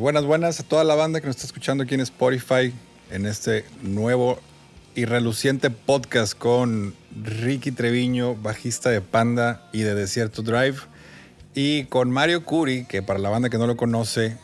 buenas a toda la banda que nos está escuchando aquí en Spotify en este nuevo y reluciente podcast con Ricky Treviño, bajista de Panda y de Desierto Drive, y con Mario Curi, que para la banda que no lo conoce,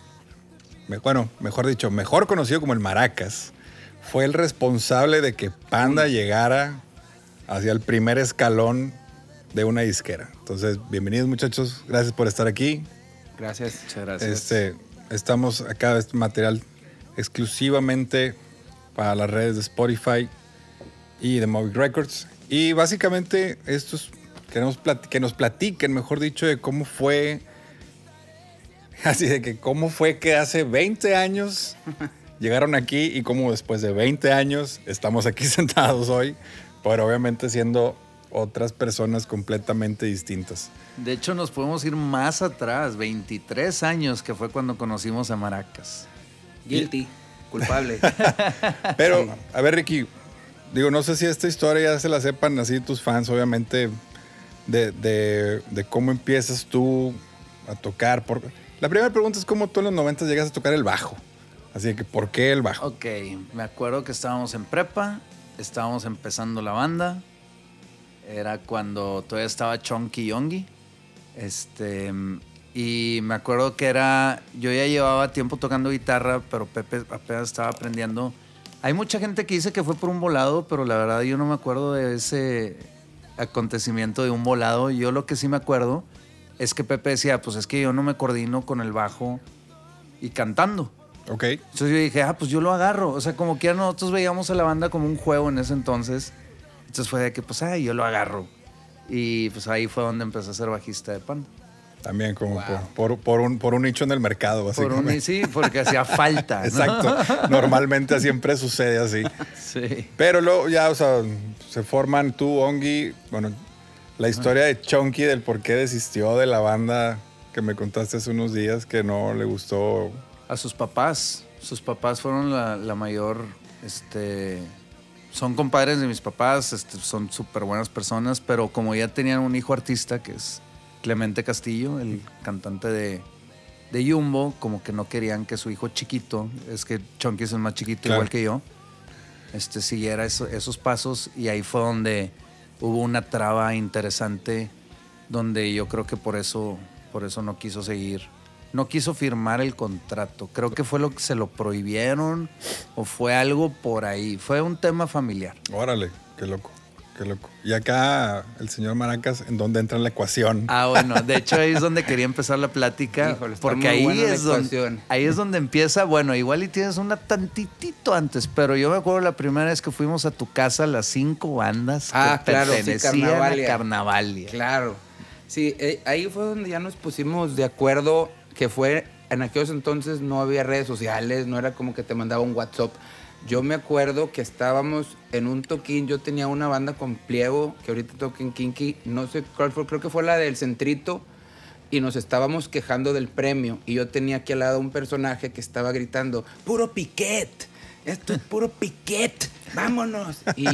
mejor conocido como el Maracas, fue el responsable de que Panda llegara hacia el primer escalón de una disquera. Entonces, bienvenidos muchachos, gracias por estar aquí. Gracias. Muchas gracias. Estamos acá, este material exclusivamente para las redes de Spotify y de Movic Records. Y básicamente queremos que nos platiquen, mejor dicho, de cómo fue, cómo fue que hace 20 años llegaron aquí y cómo después de 20 años estamos aquí sentados hoy, pero obviamente siendo otras personas completamente distintas. De hecho, nos podemos ir más atrás, 23 años, que fue cuando conocimos a Maracas. Guilty, culpable. Pero, sí. A ver, Ricky, no sé si esta historia ya se la sepan así tus fans, obviamente, de cómo empiezas tú a tocar. La primera pregunta es cómo tú en los 90 llegas a tocar el bajo. Así que, ¿por qué el bajo? Ok, me acuerdo que estábamos en prepa, estábamos empezando la banda. Era cuando todavía estaba Chonky Yongi. Y me acuerdo que yo ya llevaba tiempo tocando guitarra, pero Pepe apenas estaba aprendiendo. Hay mucha gente que dice que fue por un volado, pero la verdad yo no me acuerdo de ese acontecimiento de un volado. Yo lo que sí me acuerdo es que Pepe decía, pues es que yo no me coordino con el bajo y cantando. Ok. Entonces yo dije, pues yo lo agarro. O sea, como que nosotros veíamos a la banda como un juego en ese entonces. Entonces fue de que, pues, yo lo agarro. Y pues ahí fue donde empecé a ser bajista de Panda. También como por un nicho en el mercado, básicamente. Sí, porque hacía falta, ¿no? Exacto. Normalmente siempre sucede así. Sí. Pero luego ya, se forman tú, Ongi. Bueno, la historia de Chonky, del por qué desistió de la banda que me contaste hace unos días, que no le gustó. A sus papás. Sus papás fueron la mayor... Son compadres de mis papás, son súper buenas personas, pero como ya tenían un hijo artista, que es Clemente Castillo, el cantante de Jumbo, como que no querían que su hijo chiquito, es que Chonky es el más chiquito, claro, igual que yo, siguiera esos pasos, y ahí fue donde hubo una traba interesante, donde yo creo que por eso no quiso seguir. No quiso firmar el contrato. Creo que fue lo que se lo prohibieron o fue algo por ahí. Fue un tema familiar. Órale, qué loco, qué loco. Y acá el señor Maracas, ¿en dónde entra en la ecuación? Bueno, de hecho ahí es donde quería empezar la plática. Híjole, porque ahí es donde empieza, bueno, igual y tienes una tantitito antes, pero yo me acuerdo la primera vez que fuimos a tu casa, las 5 bandas que pertenecían a Carnavalia. Claro. Sí, ahí fue donde ya nos pusimos de acuerdo, que fue, en aquellos entonces no había redes sociales, no era como que te mandaba un WhatsApp. Yo me acuerdo que estábamos en un toquín, yo tenía una banda con Pliego, que ahorita toca en Kinky, no sé cuál fue, creo que fue la del Centrito, y nos estábamos quejando del premio, y yo tenía aquí al lado un personaje que estaba gritando, ¡puro piquet! Esto es puro piquet, vámonos. Y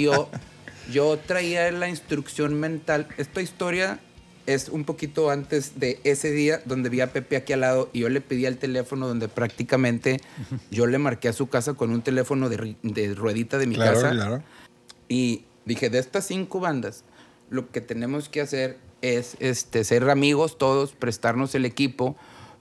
yo traía la instrucción mental, esta historia es un poquito antes de ese día donde vi a Pepe aquí al lado y yo le pedí el teléfono donde prácticamente yo le marqué a su casa con un teléfono de ruedita de mi casa. Claro. Y dije, de estas 5 bandas, lo que tenemos que hacer es ser amigos todos, prestarnos el equipo,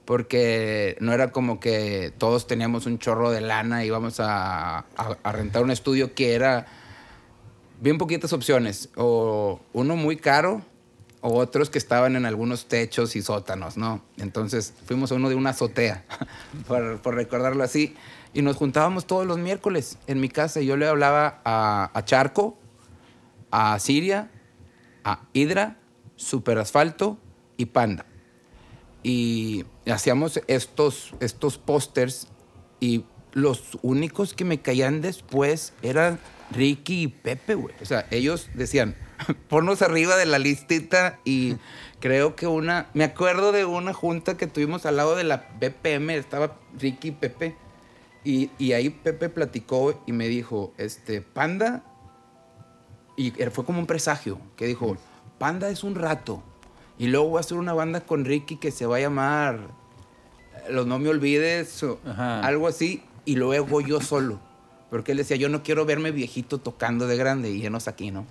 porque no era como que todos teníamos un chorro de lana y íbamos a rentar un estudio, que era bien poquitas opciones, o uno muy caro, o otros que estaban en algunos techos y sótanos, ¿no? Entonces fuimos a uno de una azotea, por recordarlo así, y nos juntábamos todos los miércoles en mi casa, y yo le hablaba a Charco, a Siria, a Hidra, Super Asfalto y Panda. Y hacíamos estos pósters, y los únicos que me caían después eran Ricky y Pepe, güey. O sea, ellos decían, ponnos arriba de la listita, y creo que me acuerdo de una junta que tuvimos al lado de la BPM, estaba Ricky y Pepe, y ahí Pepe platicó y me dijo, Panda, y fue como un presagio, que dijo, Panda es un rato, y luego voy a hacer una banda con Ricky que se va a llamar los No Me Olvides, o algo así, y luego yo solo. Porque él decía, yo no quiero verme viejito tocando de grande, y llenos aquí, ¿no?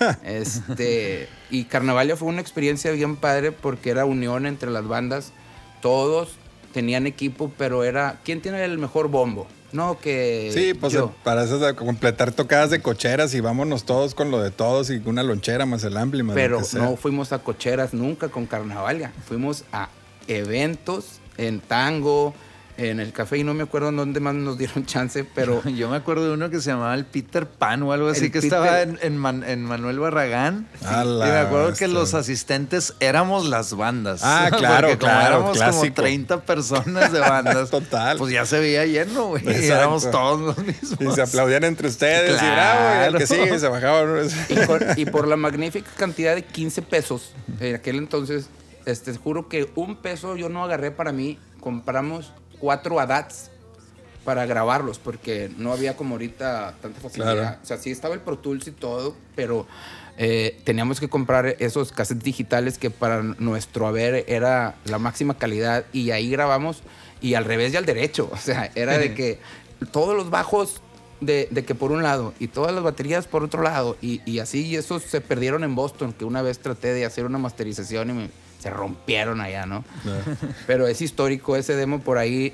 Y Carnavalia fue una experiencia bien padre porque era unión entre las bandas. Todos tenían equipo, pero era, ¿quién tiene el mejor bombo? No, que sí, pues yo. para eso de completar tocadas de cocheras y vámonos todos con lo de todos y una lonchera más el ampli más pero lo que sea. no fuimos a cocheras nunca con Carnavalia. Fuimos a eventos en Tango, en el café, y no me acuerdo en dónde más nos dieron chance, pero... Yo me acuerdo de uno que se llamaba el Peter Pan o algo así, que estaba en Manuel Barragán. Y me acuerdo que los asistentes éramos las bandas. Ah, claro, porque como claro, éramos clásico. como 30 personas de bandas. Total. Pues ya se veía lleno, güey. Y éramos todos los mismos. Y se aplaudían entre ustedes, Claro. y bravo, y el que sigue se bajaba. Y por la magnífica cantidad de 15 pesos, en aquel entonces, juro que $1 yo no agarré para mí, compramos 4 ADATs para grabarlos, porque no había como ahorita tanta facilidad. Claro. O sea, sí estaba el Pro Tools y todo, pero teníamos que comprar esos cassettes digitales que para nuestro haber era la máxima calidad, y ahí grabamos, y al revés y al derecho. O sea, era de que todos los bajos de que por un lado y todas las baterías por otro lado, y así, y esos se perdieron en Boston, que una vez traté de hacer una masterización y se rompieron allá, ¿no? Pero es histórico ese demo por ahí.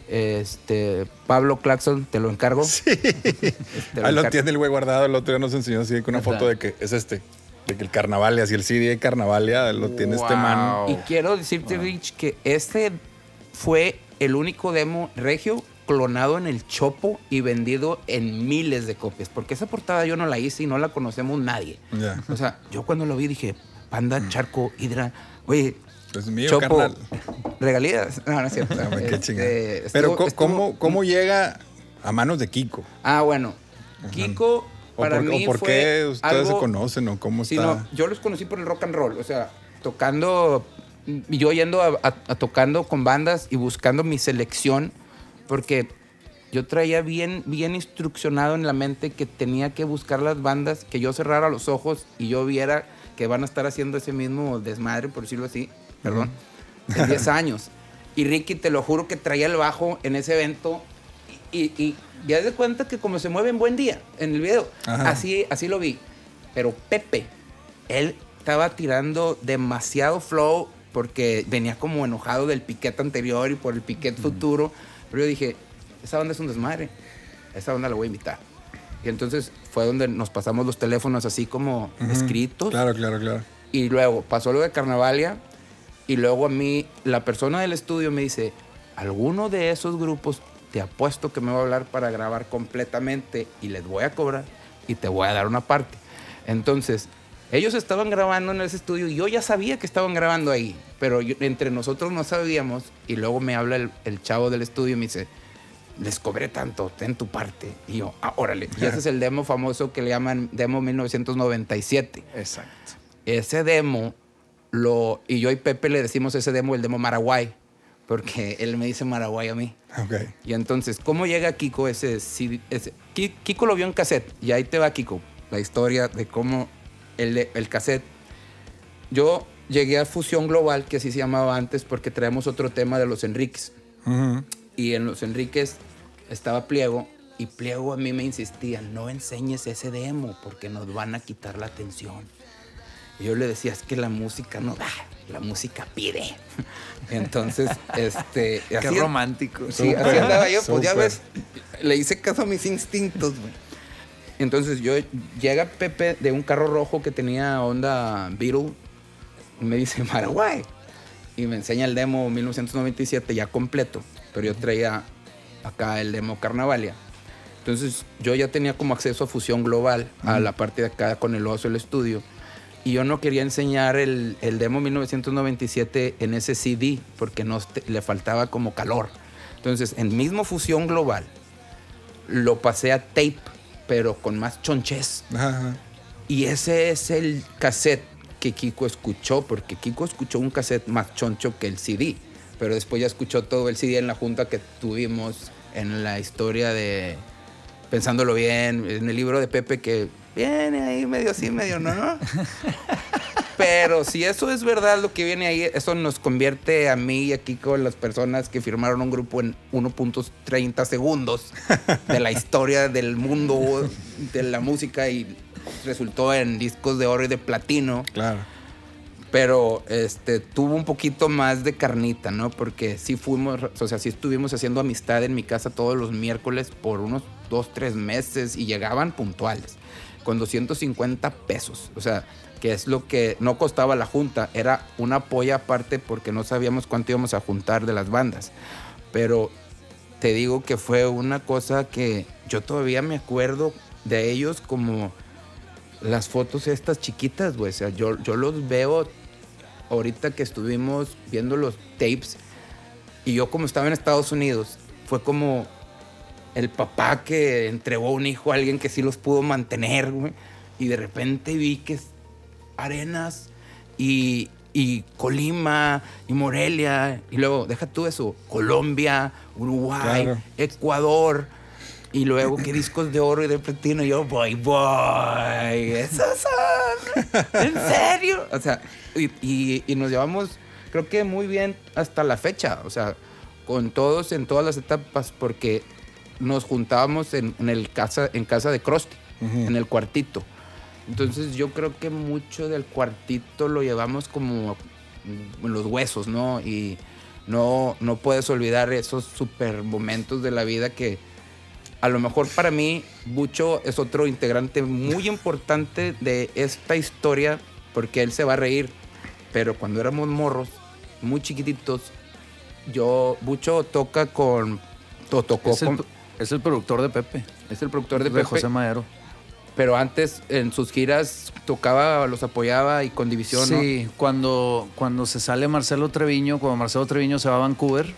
Pablo Claxon, te lo encargo. Sí. Ahí lo tiene el güey guardado. El otro día nos enseñó así con una foto de que es de que el Carnavalia, así el CD de Carnavalia lo tiene este man. Y quiero decirte, Rich, que este fue el único demo regio clonado en el Chopo y vendido en miles de copias. Porque esa portada yo no la hice y no la conocemos nadie. Yeah. O sea, yo cuando lo vi dije, Panda, Charco, Hydra, oye, es mío, Chopo, carnal. regalías. No, no es cierto. No, qué chingada. Pero ¿cómo llega a manos de Kiko? Ah, bueno. Kiko, para mí ¿Por fue qué ustedes algo, se conocen o cómo sí, está? no, yo los conocí por el rock and roll. O sea, tocando, y yo yendo a tocando con bandas y buscando mi selección, porque yo traía bien instruccionado en la mente que tenía que buscar las bandas que yo cerrara los ojos y yo viera que van a estar haciendo ese mismo desmadre, por decirlo así, perdón, en 10 años. Y Ricky, te lo juro que traía el bajo en ese evento y ya de cuenta que como se mueve en Buen Día, en el video, así lo vi. Pero Pepe, él estaba tirando demasiado flow porque venía como enojado del piquete anterior y por el piquete futuro. Pero yo dije, esa banda es un desmadre, esa banda la voy a invitar. Y entonces fue donde nos pasamos los teléfonos así como escritos. Claro. Y luego pasó lo de Carnavalia. Y luego a mí, la persona del estudio me dice, alguno de esos grupos te apuesto que me va a hablar para grabar completamente y les voy a cobrar y te voy a dar una parte. Entonces, ellos estaban grabando en ese estudio y yo ya sabía que estaban grabando ahí, pero entre nosotros no sabíamos. Y luego me habla el chavo del estudio y me dice, les cobré tanto, ten tu parte. Y yo, órale. Y ese es el demo famoso que le llaman Demo 1997. Exacto. Ese demo, y yo y Pepe le decimos ese demo el demo Maraguay, porque él me dice Maraguay a mí. Okay. Y entonces, ¿cómo llega Kiko Kiko lo vio en cassette, y ahí te va, Kiko, la historia de cómo el cassette. Yo llegué a Fusión Global, que así se llamaba antes, porque traemos otro tema de los Enríquez. Y en los Enríquez estaba Pliego, y Pliego a mí me insistía, no enseñes ese demo porque nos van a quitar la atención. Y yo le decía, es que la música no da, la música pide. Entonces, Qué romántico. Sí, así andaba yo, pues ya ves, le hice caso a mis instintos, güey. Entonces llega Pepe de un carro rojo que tenía Honda Beetle y me dice, Maraguay. Y me enseña el demo 1997 ya completo, pero yo traía acá el demo Carnavalia. Entonces yo ya tenía como acceso a Fusión Global, a la parte de acá con el oso, el estudio. Y yo no quería enseñar el demo 1997 en ese CD porque le faltaba como calor. Entonces, en mismo Fusión Global, lo pasé a tape, pero con más chonchez. Y ese es el cassette que Kiko escuchó, porque Kiko escuchó un cassette más choncho que el CD. Pero después ya escuchó todo el CD en la junta que tuvimos en la historia de Pensándolo Bien, en el libro de Pepe que... Viene ahí medio sí, medio no. Pero si eso es verdad lo que viene ahí, eso nos convierte a mí y a Kiko en las personas que firmaron un grupo en 1.30 segundos de la historia del mundo de la música y resultó en discos de oro y de platino. Claro. Pero tuvo un poquito más de carnita, ¿no? Porque sí estuvimos haciendo amistad en mi casa todos los miércoles por unos 2-3 meses y llegaban puntuales con 250 pesos. O sea, que es lo que no costaba la junta, era una polla aparte porque no sabíamos cuánto íbamos a juntar de las bandas. Pero te digo que fue una cosa que yo todavía me acuerdo de ellos como las fotos estas chiquitas, güey. O sea, yo los veo ahorita que estuvimos viendo los tapes y yo como estaba en Estados Unidos, fue como el papá que entregó un hijo a alguien que sí los pudo mantener, güey. Y de repente vi que Arenas y Colima y Morelia y luego, deja tú eso, Colombia, Uruguay, claro, Ecuador y luego que discos de oro y de platino y yo, voy, esos son, ¿en serio? O sea, y nos llevamos, creo que muy bien hasta la fecha, o sea, con todos en todas las etapas porque nos juntábamos en casa de Krusty, en el cuartito. Entonces yo creo que mucho del cuartito lo llevamos como en los huesos, ¿no? Y no puedes olvidar esos super momentos de la vida que a lo mejor para mí Bucho es otro integrante muy importante de esta historia porque él se va a reír. Pero cuando éramos morros, muy chiquititos, Bucho toca con... Es el productor de Pepe. Es el productor de Pepe. José Madero. Pero antes en sus giras tocaba, los apoyaba y con División, ¿no? Sí, cuando se sale Marcelo Treviño, cuando Marcelo Treviño se va a Vancouver,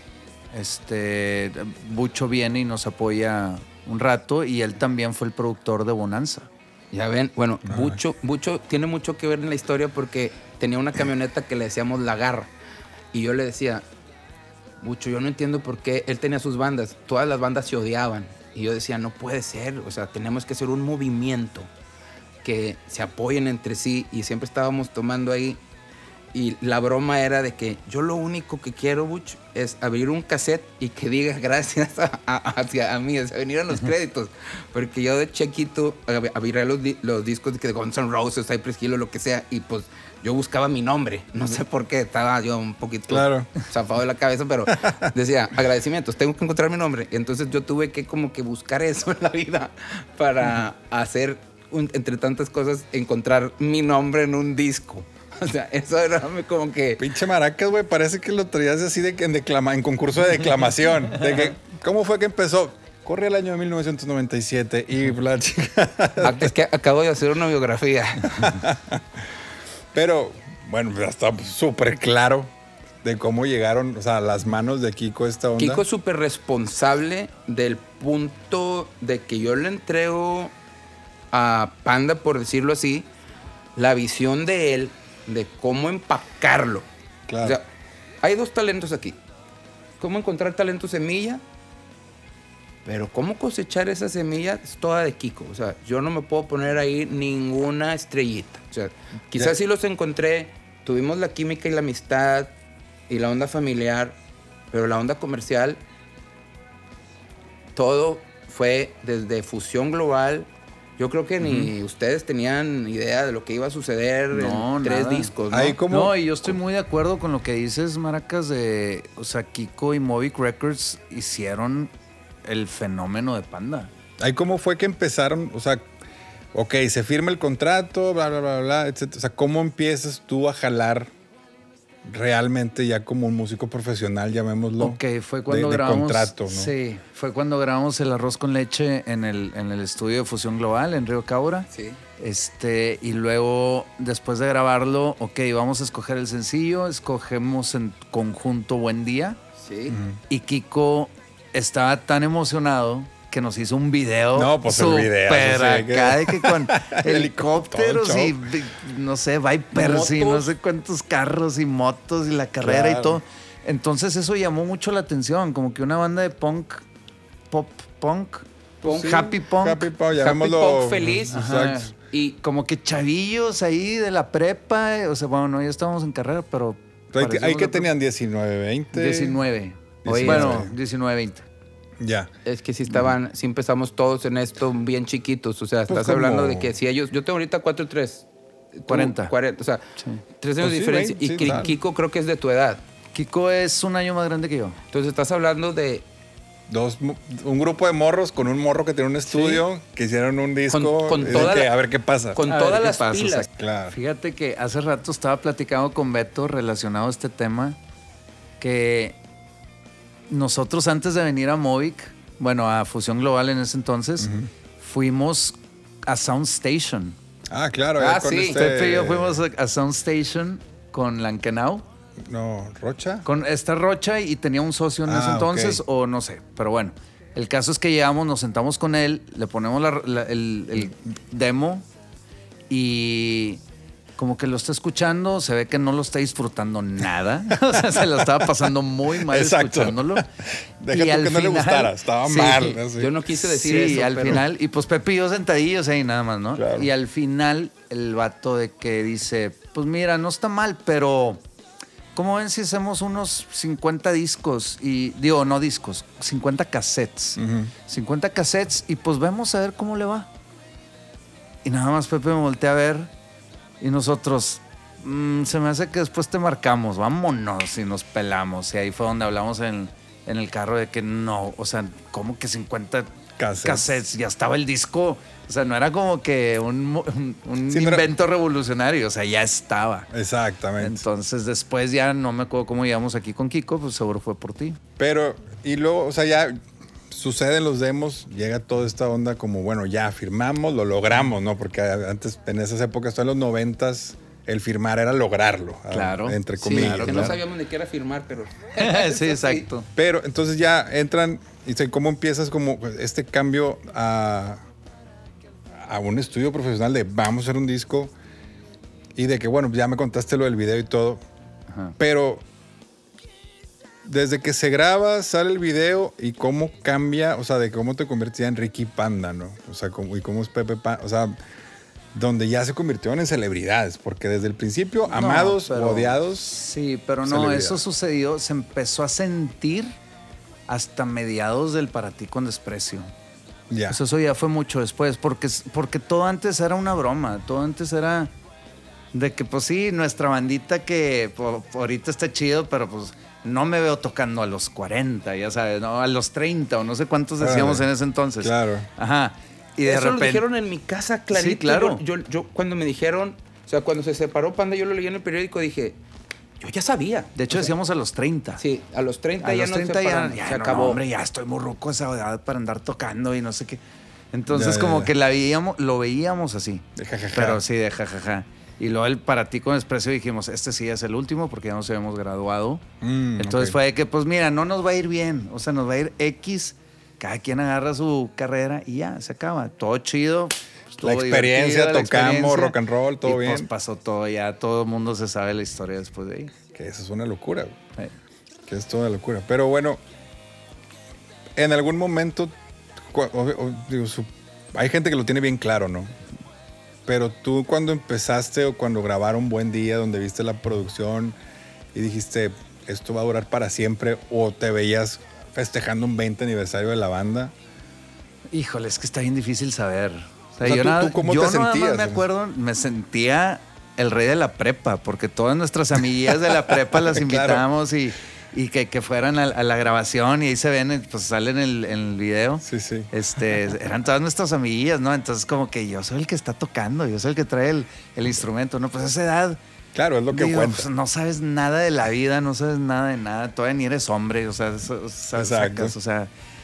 Bucho viene y nos apoya un rato y él también fue el productor de Bonanza. Ya ven, bueno, Bucho tiene mucho que ver en la historia porque tenía una camioneta que le decíamos La Garra y yo le decía, Bucho, yo no entiendo por qué él tenía sus bandas, todas las bandas se odiaban. Y yo decía, no puede ser, o sea, tenemos que hacer un movimiento que se apoyen entre sí y siempre estábamos tomando ahí y la broma era de que yo lo único que quiero, Butch, es abrir un cassette y que diga gracias a mí, o sea, venir a los créditos, porque yo de chiquito abría los discos de Guns N' Roses, Cypress Hill o lo que sea y pues yo buscaba mi nombre, no sé por qué, estaba yo un poquito zafado de la cabeza, pero decía, agradecimientos, tengo que encontrar mi nombre. Y entonces yo tuve que como que buscar eso en la vida para hacer, entre tantas cosas, encontrar mi nombre en un disco. O sea, eso era como que... Pinche maracas, güey, parece que lo traías así en concurso de declamación. De que, ¿cómo fue que empezó? Corre el año de 1997 y la chica... Es que acabo de hacer una biografía. Pero, bueno, ya está súper claro de cómo llegaron, o sea, a las manos de Kiko esta onda. Kiko es súper responsable del punto de que yo le entrego a Panda, por decirlo así, la visión de él, de cómo empacarlo. Claro. O sea, hay dos talentos aquí. Cómo encontrar talento semilla, pero cómo cosechar esa semilla es toda de Kiko. O sea, yo no me puedo poner ahí ninguna estrellita. O sea, quizás sí los encontré, tuvimos la química y la amistad y la onda familiar, pero la onda comercial, todo fue desde Fusión Global. Yo creo que ni ustedes tenían idea de lo que iba a suceder en 3 discos, ¿no? No, y yo estoy muy de acuerdo con lo que dices, Maracas, o sea, Kiko y Movic Records hicieron el fenómeno de Panda. Ahí cómo fue que empezaron, o sea, ok, se firma el contrato, bla, bla, bla, bla, etc. O sea, ¿cómo empiezas tú a jalar realmente ya como un músico profesional, llamémoslo? Ok, fue cuando grabamos... contrato, ¿no? Sí, fue cuando grabamos El Arroz con Leche en el estudio de Fusión Global en Río Cabra. Sí. Y luego, después de grabarlo, ok, vamos a escoger el sencillo, escogemos en conjunto Buen Día. Sí. Y Kiko estaba tan emocionado que nos hizo un video. No, pues el video. Súper acá, de que con helicópteros y, no sé, Vipers y no sé cuántos carros y motos y la carrera y todo. Entonces eso llamó mucho la atención, como que una banda de punk, pop punk, Sí. happy punk. Happy punk, llamémoslo. Happy punk feliz. Ajá. Y como que chavillos ahí de la prepa, o sea, bueno, no, ya estábamos en carrera, pero... Ahí que tenían 19, 20. 19. Oye, Bueno, 19, 20. Ya. es que sí empezamos todos en esto bien chiquitos. O sea, Pues estás hablando como- de que si ellos... Yo tengo ahorita 4 y 3. 40. 40, o sea, Sí. 3 años Pues de sí, diferencia. 20, sí, Y claro. Kiko creo que es de tu edad. Kiko es un año más grande que yo. Entonces estás hablando de... Un grupo de morros con un morro que tiene un estudio, que hicieron un disco. Con y de toda que, la- a ver qué pasa. Con A ver todas qué las pasa, pilas. o sea, Claro. Fíjate que hace rato estaba platicando con Beto relacionado a este tema, que nosotros antes de venir a Movic, bueno, a Fusión Global en ese entonces, fuimos a Soundstation. Ah, claro. Ah, con sí. Pepe y yo fuimos a Soundstation con Lankenau, No, Rocha. con esta Rocha, y tenía un socio en ese Ah, entonces, ok. o no sé, pero bueno. El caso es que llegamos, nos sentamos con él, le ponemos el demo y como que lo está escuchando, se ve que no lo está disfrutando nada. O sea, se lo estaba pasando muy mal Exacto. escuchándolo. Deja tú que no le gustara, estaba mal. así. Yo no quise decir Sí, eso, al pero- final, y pues Pepe y yo sentadillos ahí nada más, ¿no? Claro. Y al final el vato de que dice, pues mira, no está mal, pero ¿cómo ven si hacemos unos 50 discos? Y digo, no discos, 50 cassettes. 50 cassettes y pues vemos a ver cómo le va. Y nada más Pepe me voltea a ver y nosotros, se me hace que después te marcamos, vámonos y nos pelamos. Y ahí fue donde hablamos en el carro de que no, o sea, ¿cómo que 50 cassettes? Ya estaba el disco. O sea, no era como que un Sí, no era- invento revolucionario, o sea, ya estaba. Exactamente. Entonces después ya no me acuerdo cómo llegamos aquí con Kiko, pues seguro fue por ti. Pero, y luego, o sea, ya suceden los demos, llega toda esta onda como, bueno, ya firmamos, lo logramos, ¿no? Porque antes, en esas épocas, en los 90s, el firmar era lograrlo. Claro. Entre Sí, comillas. que claro. no sabíamos ni qué era firmar, pero... Sí, exacto. Pero entonces ya entran y ¿cómo empiezas como este cambio a un estudio profesional de vamos a hacer un disco y de que, bueno, ya me contaste lo del video y todo, Ajá. pero desde que se graba, sale el video y cómo cambia, o sea, de cómo te convertía en Ricky Panda, ¿no? O sea, y cómo es Pepe Panda, o sea, donde ya se convirtieron en celebridades, porque desde el principio, No, amados, pero- odiados. Sí, pero no, celebridad. eso sucedió, se empezó a sentir hasta mediados del Para Ti con Desprecio. Ya. Pues eso ya fue mucho después, porque todo antes era una broma, todo antes era de que pues sí, nuestra bandita que ahorita está chido, pero pues no me veo tocando a los 40, ya sabes, no, a los 30 o no sé cuántos decíamos Órale. en ese entonces. Claro. Ajá. Y de Eso repente... lo dijeron en mi casa clarito. Sí, claro. Yo cuando me dijeron, o sea, cuando se separó Panda, yo lo leí en el periódico, dije, yo ya sabía. De hecho, O sea, decíamos a los 30. sí, a los 30 A ya los nos 30 ya, separamos, ya se no, acabó. hombre, ya estoy muy ruco esa edad para andar tocando y no sé qué. Entonces, Ya, como ya. que lo veíamos así. De jajaja. Pero sí, de jajaja. Y luego el Para Ti con Desprecio dijimos, este sí es el último porque ya nos habíamos graduado. Entonces ok. fue de que, pues mira, no nos va a ir bien. O sea, nos va a ir X. Cada quien agarra su carrera y ya, se acaba. Todo chido. Estuvo La experiencia, divertido, la tocamos, experiencia. rock and roll, todo Y, pues bien. pasó todo ya. Todo el mundo se sabe la historia después de ahí. Que eso es una locura, güey. Sí. Que es toda locura. Pero bueno, en algún momento, digo, hay gente que lo tiene bien claro, ¿no? Pero tú cuando empezaste o cuando grabaron Buen Día, donde viste la producción y dijiste, esto va a durar para siempre, o te veías festejando un 20 aniversario de la banda. Híjole, es que está bien difícil saber. O sea, O sea, yo ¿tú cómo yo te nada más sentías? me acuerdo, me sentía el rey de la prepa, porque todas nuestras amiguillas de la prepa las Claro. invitamos y que fueran a la grabación y ahí se ven, pues salen en el video. Sí, sí. Eran todas nuestras amiguillas, ¿no? Entonces como que yo soy el que está tocando, yo soy el que trae el instrumento, ¿no? Pues a esa edad, Claro, es lo que digo, cuenta. pues, no sabes nada de la vida, no sabes nada de nada, todavía ni eres hombre, o sea, Exacto. o sea,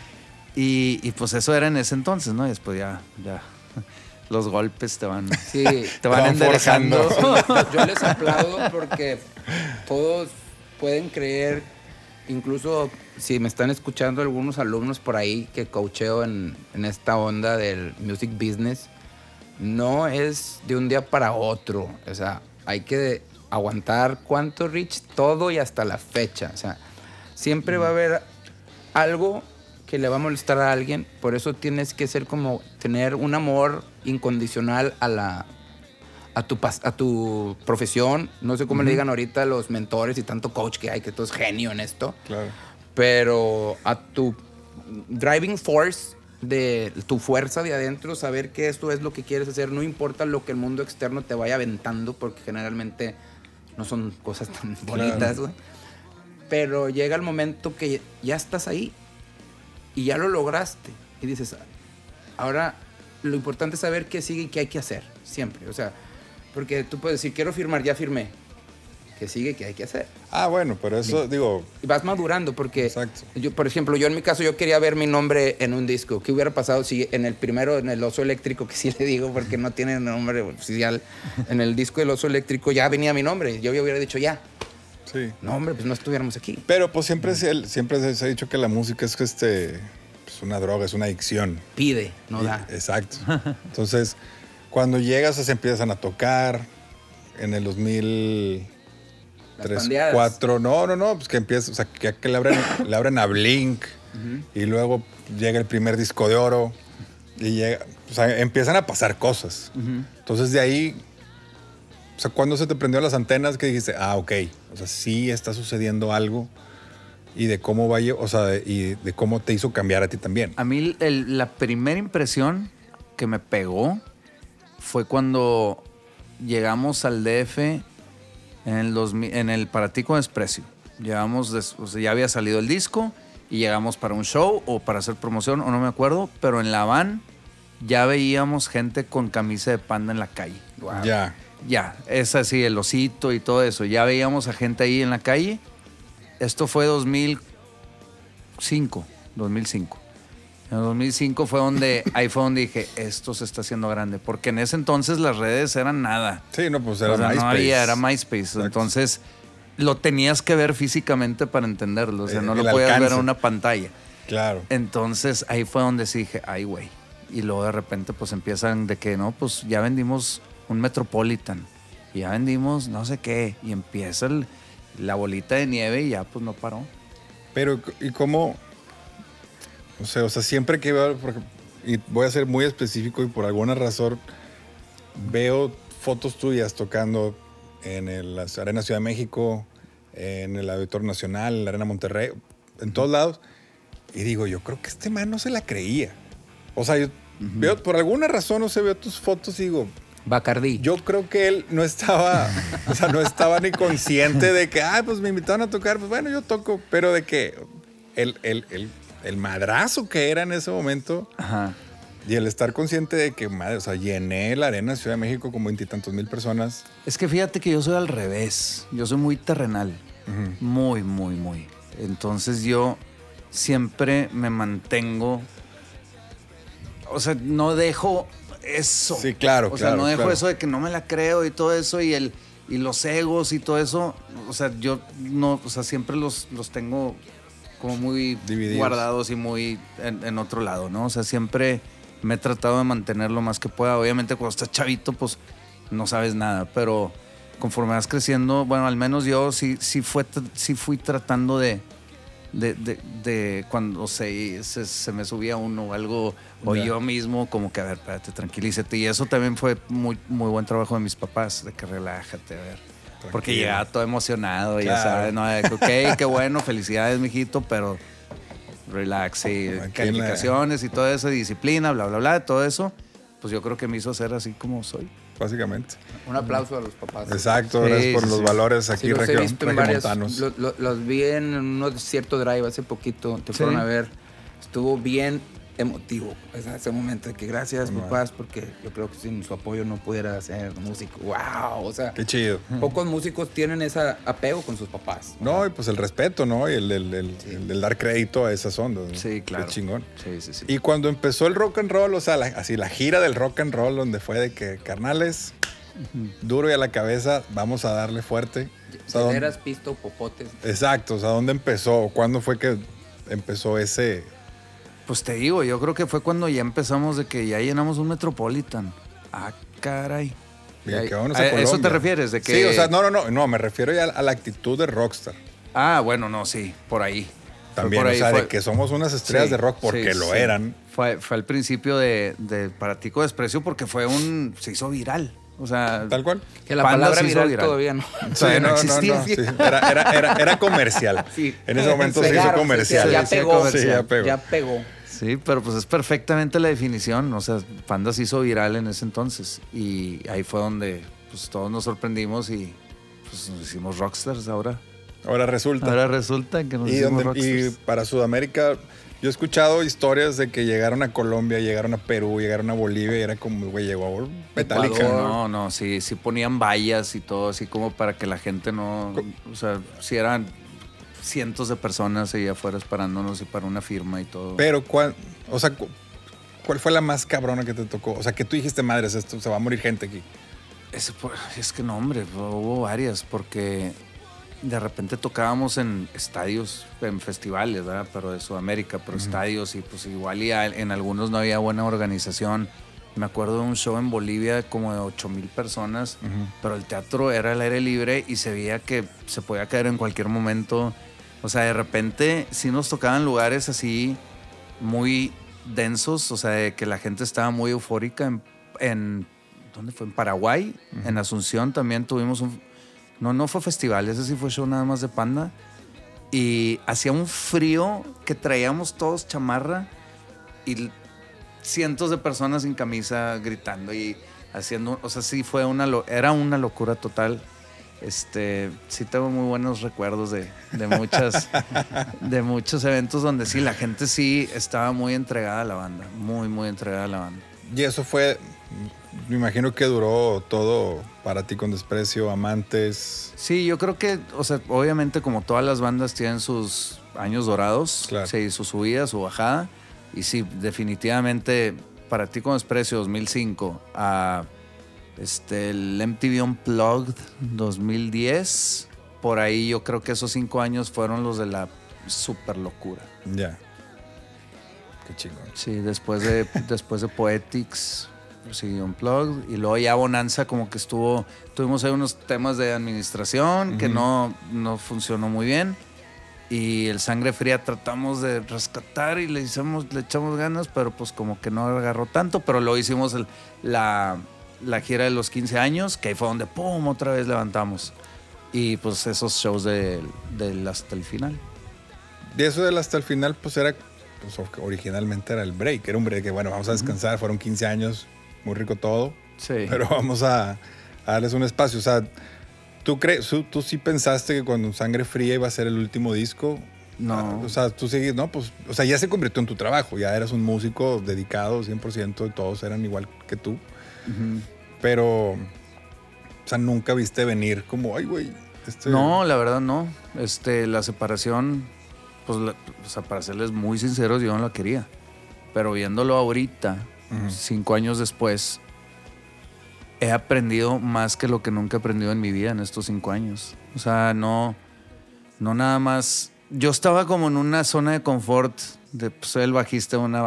y pues eso era en ese entonces, ¿no? Y después ya los golpes te van, Sí, te van van enderezando. forjando. yo les aplaudo porque todos pueden creer, incluso si me están escuchando algunos alumnos por ahí que coacheo en esta onda del music business, no es de un día para otro. O sea, hay que aguantar cuánto, Rich, todo y hasta la fecha. O sea, siempre va a haber algo que le va a molestar a alguien, por eso tienes que ser como tener un amor incondicional a tu profesión. No sé cómo le digan ahorita los mentores y tanto coach que hay, que todo es genio en esto. Claro. Pero a tu driving force, de tu fuerza de adentro, saber que esto es lo que quieres hacer, no importa lo que el mundo externo te vaya aventando, porque generalmente no son cosas tan bonitas, güey. Pero llega el momento que ya estás ahí y ya lo lograste. Y dices, ahora lo importante es saber qué sigue y qué hay que hacer, siempre. O sea, porque tú puedes decir, quiero firmar, ya firmé. ¿Qué sigue? ¿Qué hay que hacer? Ah, bueno, pero eso, digo... Y vas madurando porque... Exacto. Yo, por ejemplo, yo en mi caso, yo quería ver mi nombre en un disco. ¿Qué hubiera pasado si en el primero, en el Oso Eléctrico, que sí le digo porque no tiene nombre oficial, en el disco del Oso Eléctrico ya venía mi nombre? Yo hubiera dicho ya. Sí. No, hombre, pues no estuviéramos aquí. Pero pues siempre se ha dicho que la música es pues una droga, es una adicción. Pide, no da. Exacto. Entonces, cuando llegas, se empiezan a tocar en el 2003, Las pandeadas. 2004. No, pues que empieza, o sea, que le abren a Blink y luego llega el primer disco de oro y llega, o sea, empiezan a pasar cosas. Entonces, de ahí, o sea, cuando se te prendió las antenas que dijiste, ok, o sea, sí está sucediendo algo y de cómo vaya, o sea, y de cómo te hizo cambiar a ti también. A mí la primera impresión que me pegó fue cuando llegamos al DF en el Para Ti con Desprecio. Llegamos, o sea, ya había salido el disco y llegamos para un show o para hacer promoción, o no me acuerdo, pero en la van ya veíamos gente con camisa de Panda en la calle. Wow. Ya, es así, el osito y todo eso. Ya veíamos a gente ahí en la calle. Esto fue 2005. En 2005 ahí fue donde dije, esto se está haciendo grande. Porque en ese entonces las redes eran nada. Sí, no, pues era o sea, MySpace. No había, era MySpace. Exacto. Entonces, lo tenías que ver físicamente para entenderlo. O sea, no El lo podías ver alcance. en una pantalla. Claro. Entonces, ahí fue donde sí dije, ay, güey. Y luego de repente, pues empiezan de que, no, pues ya vendimos un Metropolitan. Y ya vendimos no sé qué. Y empieza la bolita de nieve y ya, pues no paró. Pero, ¿y cómo? O sea, siempre que veo, y voy a ser muy específico y por alguna razón veo fotos tuyas tocando en la Arena Ciudad de México, en el Auditorio Nacional, en la Arena Monterrey, en todos lados, y digo, yo creo que este man no se la creía. O sea, yo veo, por alguna razón, no sé, veo tus fotos y digo, Bacardí. yo creo que él no estaba, o sea, no estaba ni consciente de que, pues me invitaron a tocar, pues bueno, yo toco, pero de que el madrazo que era en ese momento. Ajá. Y el estar consciente de que, madre, o sea, llené la Arena Ciudad de México con 20 y tantos mil personas. Es que fíjate que yo soy al revés. Yo soy muy terrenal. Muy, muy, muy. Entonces yo siempre me mantengo. O sea, no dejo eso. Sí, claro, O sea, no dejo claro. eso de que no me la creo y todo eso y los egos y todo eso. O sea, yo no, o sea, siempre los tengo como muy Divididos. guardados y muy en otro lado, ¿no? O sea, siempre me he tratado de mantener lo más que pueda. Obviamente cuando estás chavito, pues no sabes nada, pero conforme vas creciendo, bueno, al menos yo sí fui tratando de cuando se me subía uno o algo, o yo mismo, como que, a ver, espérate, tranquilízate. Y eso también fue muy, muy buen trabajo de mis papás, de que relájate, a ver. Porque Tranquilo. llegaba todo emocionado, Claro. ya sabes, ¿no? De que, ok, qué bueno, felicidades, mijito, pero relax, sí, Tranquila. calificaciones y toda esa disciplina, bla, bla, bla, todo eso, pues yo creo que me hizo ser así como soy. Básicamente. Un aplauso a los papás. Exacto, Sí, gracias por sí, los sí. valores Sí, aquí los he visto en varias, regiomontanos. los vi en un cierto drive hace poquito, te fueron a ver. Estuvo bien emotivo ese momento de que gracias, papás, porque yo creo que sin su apoyo no pudiera ser músico. ¡Wow! O sea, Qué chido. pocos músicos tienen ese apego con sus papás. No, y pues el respeto, ¿no? Y el dar crédito a esas ondas, ¿no? Sí, claro. Qué chingón. Sí, sí, sí. Y cuando empezó el rock and roll, o sea, así la gira del rock and roll, donde fue de que, carnales, duro y a la cabeza, vamos a darle fuerte. O sea, Cederas, pisto, popotes. exacto, o sea, ¿dónde empezó? ¿Cuándo fue que empezó ese? Pues te digo, yo creo que fue cuando ya empezamos de que ya llenamos un Metropolitan. Ah, caray. Mira, que vámonos ¿A a eso Colombia. te refieres? De que... Sí, o sea, no, me refiero ya a la actitud de rockstar. Ah, bueno, no, sí, por ahí. también, por o ahí, sea, de que somos unas estrellas Sí, de rock porque sí, lo sí. eran. Fue al principio de Para ti con desprecio porque se hizo viral. O sea, Tal cual. Que la Panda palabra se hizo viral todavía no. Todavía no existía. sí. Era comercial. Sí. En ese momento se hizo Pegaron, comercial. Ya Sí, pegó. comercial. Sí, ya pegó. Ya pegó. Sí, pero pues es perfectamente la definición. O sea, Panda se hizo viral en ese entonces. Y ahí fue donde pues todos nos sorprendimos y pues nos hicimos rockstars ahora. Ahora resulta. Ahora resulta que nos y, hicimos y rockstars. para Sudamérica, yo he escuchado historias de que llegaron a Colombia, llegaron a Perú, llegaron a Bolivia y era como, güey, llegó Metallica. Ecuador. No, sí ponían vallas y todo, así como para que la gente no... O sea, si eran cientos de personas ahí afuera esperándonos y para una firma y todo. Pero, ¿cuál fue la más cabrona que te tocó? O sea, que tú dijiste, madres, esto se va a morir gente aquí. Es que no, hombre, hubo varias, porque de repente tocábamos en estadios, en festivales, ¿verdad? Pero de Sudamérica, pero estadios, y pues igual en algunos no había buena organización. Me acuerdo de un show en Bolivia como de 8,000 personas, pero el teatro era al aire libre y se veía que se podía caer en cualquier momento. O sea, de repente sí nos tocaban lugares así muy densos, o sea, de que la gente estaba muy eufórica ¿dónde fue? En Paraguay, en Asunción también tuvimos no fue festival, ese sí fue show nada más de Panda. Y hacía un frío que traíamos todos chamarra y cientos de personas sin camisa gritando y haciendo, o sea, sí fue era una locura total. Sí tengo muy buenos recuerdos de muchos eventos donde sí, la gente sí estaba muy entregada a la banda, muy, muy entregada a la banda. Y eso fue, me imagino que duró todo Para ti con desprecio, Amantes. Sí, yo creo que, o sea, obviamente como todas las bandas tienen sus años dorados, Claro. sí, su subida, su bajada, y sí, definitivamente Para ti con desprecio 2005 a el MTV Unplugged 2010, por ahí yo creo que esos 5 años fueron los de la super locura. Ya. Qué chingón. Sí, después de Poetics, sí, Unplugged, y luego ya Bonanza como que tuvimos ahí unos temas de administración que no funcionó muy bien, y el Sangre Fría tratamos de rescatar y le echamos ganas, pero pues como que no agarró tanto, pero luego hicimos la gira de los 15 años, que ahí fue donde ¡pum! Otra vez levantamos. Y pues esos shows del hasta el final. Y eso del hasta el final, pues era, pues originalmente era el break. Era un break que, bueno, vamos a descansar, fueron 15 años, muy rico todo. Sí. Pero vamos a darles un espacio. O sea, ¿tú sí pensaste que cuando Sangre Fría iba a ser el último disco? No. O sea, tú sigues, no, pues, o sea, ya se convirtió en tu trabajo, ya eras un músico dedicado 100% y todos eran igual que tú. Pero, o sea, nunca viste venir como, ay, güey. No, la verdad no. La separación, pues, o sea, para serles muy sinceros, yo no la quería. Pero viéndolo ahorita, 5 años después, he aprendido más que lo que nunca he aprendido en mi vida en estos 5 años. O sea, no nada más. Yo estaba como en una zona de confort. Soy el bajista de una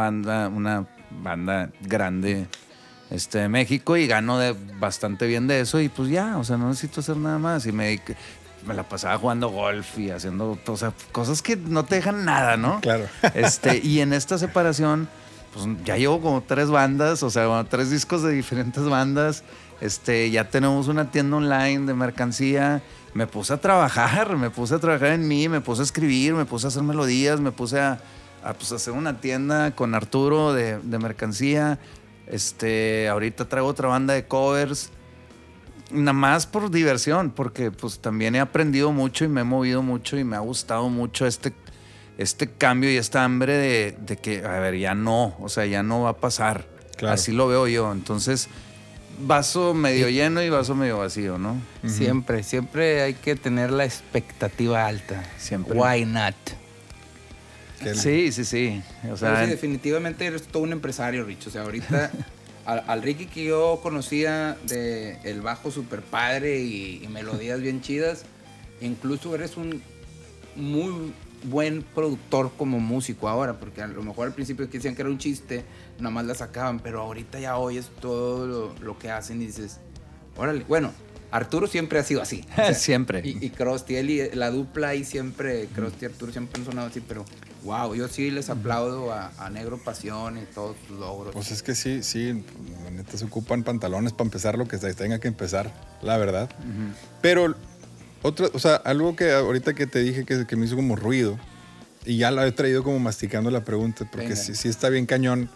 banda grande de México y gano bastante bien de eso y pues ya, o sea, no necesito hacer nada más. Y me la pasaba jugando golf y haciendo, o sea, cosas que no te dejan nada, ¿no? Claro. Y en esta separación, pues ya llevo como 3 bandas, o sea, como 3 discos de diferentes bandas. Ya tenemos una tienda online de mercancía. Me puse a trabajar en mí, me puse a escribir, me puse a hacer melodías, me puse a pues, hacer una tienda con Arturo de mercancía. Ahorita traigo otra banda de covers, nada más por diversión, porque pues también he aprendido mucho y me he movido mucho y me ha gustado mucho este cambio y esta hambre de que, a ver, ya no, o sea, ya no va a pasar. Claro. Así lo veo yo. Entonces, vaso medio lleno y vaso medio vacío, ¿no? Siempre hay que tener la expectativa alta. Siempre. Why not? Sí. O sea, Pero sí, definitivamente eres todo un empresario, Rich. O sea, ahorita al Ricky que yo conocía de el bajo super padre y melodías bien chidas, incluso eres un muy buen productor como músico ahora, porque a lo mejor al principio decían que era un chiste, nada más la sacaban, pero ahorita ya oyes todo lo que hacen y dices, órale, bueno, Arturo siempre ha sido así. Siempre. Y Krusty, él y la dupla ahí siempre, Krusty y Arturo siempre han sonado así, pero wow, yo sí les aplaudo a Negro Pasión y todos sus logros. Pues es que sí, la neta se ocupan pantalones para empezar lo que se tenga que empezar, la verdad. Pero algo que ahorita que te dije que me hizo como ruido, y ya la he traído como masticando la pregunta, porque sí está bien cañón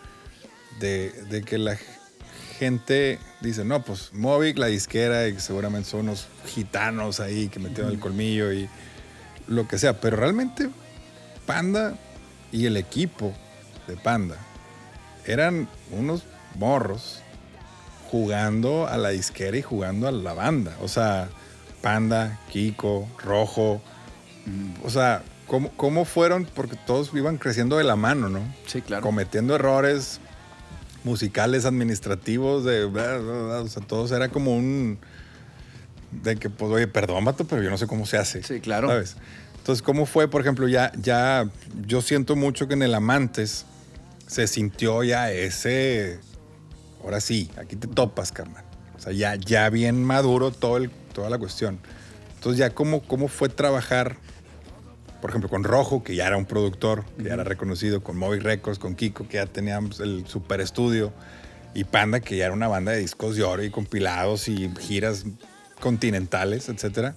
de que la gente dice, no, pues Movic, la disquera, y seguramente son unos gitanos ahí que metieron el colmillo y lo que sea, pero realmente Panda y el equipo de Panda eran unos morros jugando a la disquera y jugando a la banda. O sea, Panda, Kiko, Rojo. O sea, ¿cómo fueron? Porque todos iban creciendo de la mano, ¿no? Sí, claro. Cometiendo errores musicales, administrativos, o sea, todos era como un... de que, pues, oye, perdón, vato, pero yo no sé cómo se hace. Sí, claro. ¿Sabes? Entonces, ¿cómo fue? Por ejemplo, ya yo siento mucho que en el Amantes se sintió ya ese... Ahora sí, aquí te topas, carnal. O sea, ya bien maduro toda la cuestión. Entonces, ya cómo fue trabajar, por ejemplo, con Rojo, que ya era un productor, que ya era reconocido, con Movic Records, con Kiko, que ya teníamos el super estudio, y Panda, que ya era una banda de discos de oro y compilados y giras continentales, etcétera.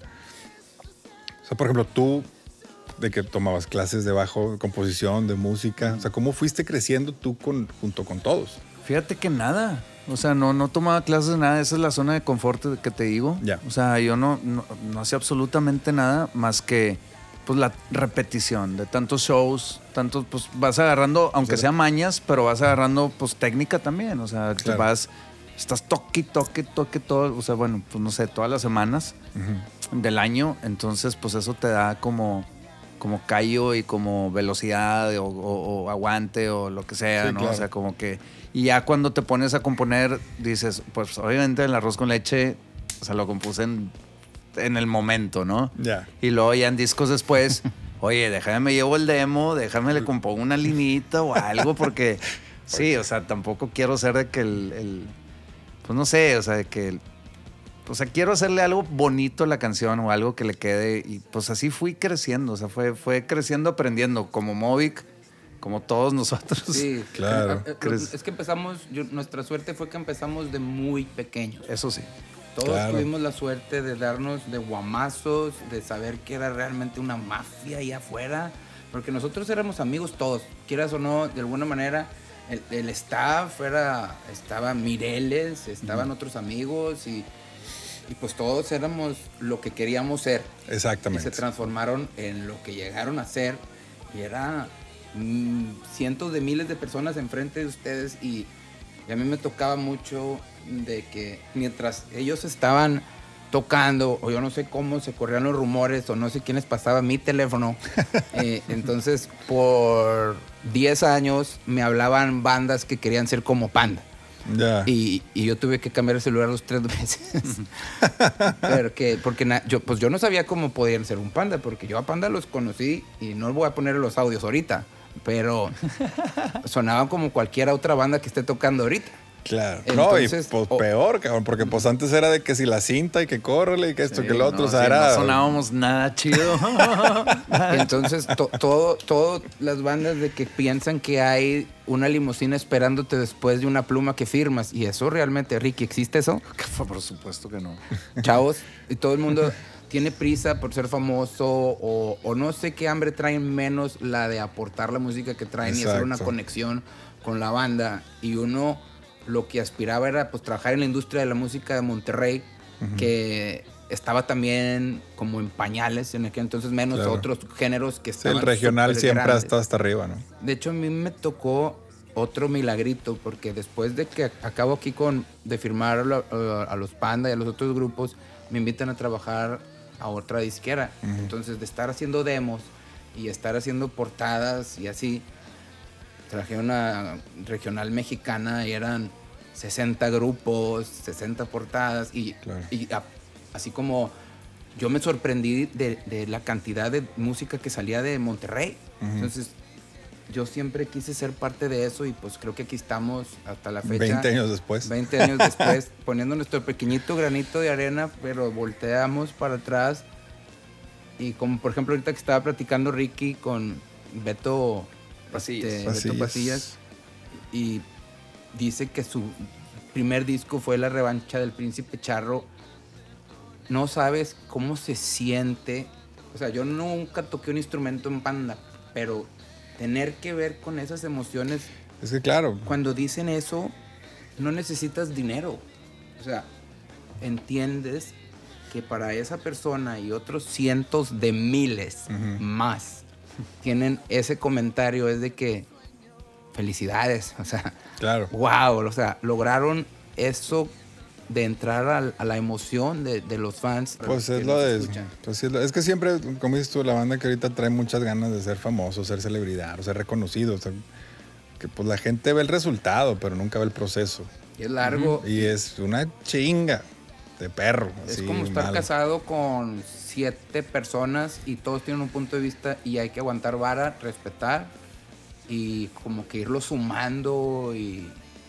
O sea, por ejemplo, tú, de que tomabas clases de bajo, de composición, de música, o sea, ¿cómo fuiste creciendo tú junto con todos? Fíjate que nada. O sea, no tomaba clases de nada. Esa es la zona de confort que te digo. Ya. O sea, yo no hacía absolutamente nada más que pues la repetición de tantos shows, pues vas agarrando, aunque sea mañas, pero vas agarrando pues técnica también. O sea, claro. estás toque todo, o sea, bueno, pues no sé, todas las semanas del año. Entonces, pues eso te da como callo y como velocidad o aguante o lo que sea, sí, ¿no? Claro. O sea, como que... Y ya cuando te pones a componer, dices, pues obviamente el arroz con leche, o sea, lo compuse en el momento, ¿no? Ya. Y luego ya en discos después, oye, déjame me llevo el demo, déjame le compongo una linita o algo, porque sí, o sea, tampoco quiero ser de que pues no sé, o sea, de que o sea, quiero hacerle algo bonito a la canción o algo que le quede. Y pues así fui creciendo. O sea, fue creciendo, aprendiendo. Como Movic, como todos nosotros. Sí, claro. Es que nuestra suerte fue que empezamos de muy pequeños. Eso sí. Todos tuvimos la suerte de darnos de guamazos, de saber que era realmente una mafia ahí afuera. Porque nosotros éramos amigos todos, quieras o no, de alguna manera. El staff estaba Mireles, estaban otros amigos y pues todos éramos lo que queríamos ser. Exactamente. Y se transformaron en lo que llegaron a ser. Y era cientos de miles de personas enfrente de ustedes. Y a mí me tocaba mucho de que mientras ellos estaban tocando, o yo no sé cómo se corrían los rumores, o no sé quién les pasaba mi teléfono. Entonces, por 10 años me hablaban bandas que querían ser como Panda. Ya. Y yo tuve que cambiar el celular los 3 veces. Porque yo no sabía cómo podían ser un Panda, porque yo a Panda los conocí y no voy a poner los audios ahorita, pero sonaban como cualquier otra banda que esté tocando ahorita. Claro. Entonces, no, y pues peor, cabrón, porque pues antes era de que si la cinta y que córrele y que esto, Sí, que lo otro, no, o sea, sí, era... no sonábamos nada chido. Entonces, todas las bandas de que piensan que hay una limusina esperándote después de una pluma que firmas, y eso realmente, Ricky, ¿existe eso? Por supuesto que no. Chavos, y todo el mundo tiene prisa por ser famoso o no sé qué hambre traen, menos la de aportar la música que traen. Exacto. Y hacer una conexión con la banda. Y uno lo que aspiraba era pues trabajar en la industria de la música de Monterrey, que estaba también como en pañales en aquel entonces, menos otros géneros que Sí, estaban el regional siempre ha grandes. estado hasta arriba, ¿no? De hecho, a mí me tocó otro milagrito, porque después de que acabo aquí de firmar a los Panda y a los otros grupos, me invitan a trabajar a otra disquera. Entonces, de estar haciendo demos y estar haciendo portadas y así, traje una regional mexicana y eran 60 grupos, 60 portadas así como yo me sorprendí de la cantidad de música que salía de Monterrey. Entonces yo siempre quise ser parte de eso y pues creo que aquí estamos hasta la fecha. 20 años después. 20 años después, poniendo nuestro pequeñito granito de arena, pero volteamos para atrás. Y como por ejemplo ahorita que estaba platicando Ricky con Beto Pasillas. Beto Pasillas, y dice que su primer disco fue La Revancha del Príncipe Charro. No sabes cómo se siente. O sea, yo nunca toqué un instrumento en Panda, pero tener que ver con esas emociones. Es que claro. Cuando dicen eso, no necesitas dinero. O sea, entiendes que para esa persona y otros cientos de miles más tienen ese comentario, es de que felicidades, o sea, Claro. wow, o sea, lograron eso de entrar a la emoción de los fans. Pues que es lo nos de... escuchan. Pues sí, es que siempre, como dices tú, la banda que ahorita trae muchas ganas de ser famoso, ser celebridad, o ser reconocido. O sea, que pues la gente ve el resultado, pero nunca ve el proceso. Y es largo. Y es una chinga de perro. Es así, como estar malo. casado con 7 personas y todos tienen un punto de vista y hay que aguantar vara, respetar y como que irlo sumando y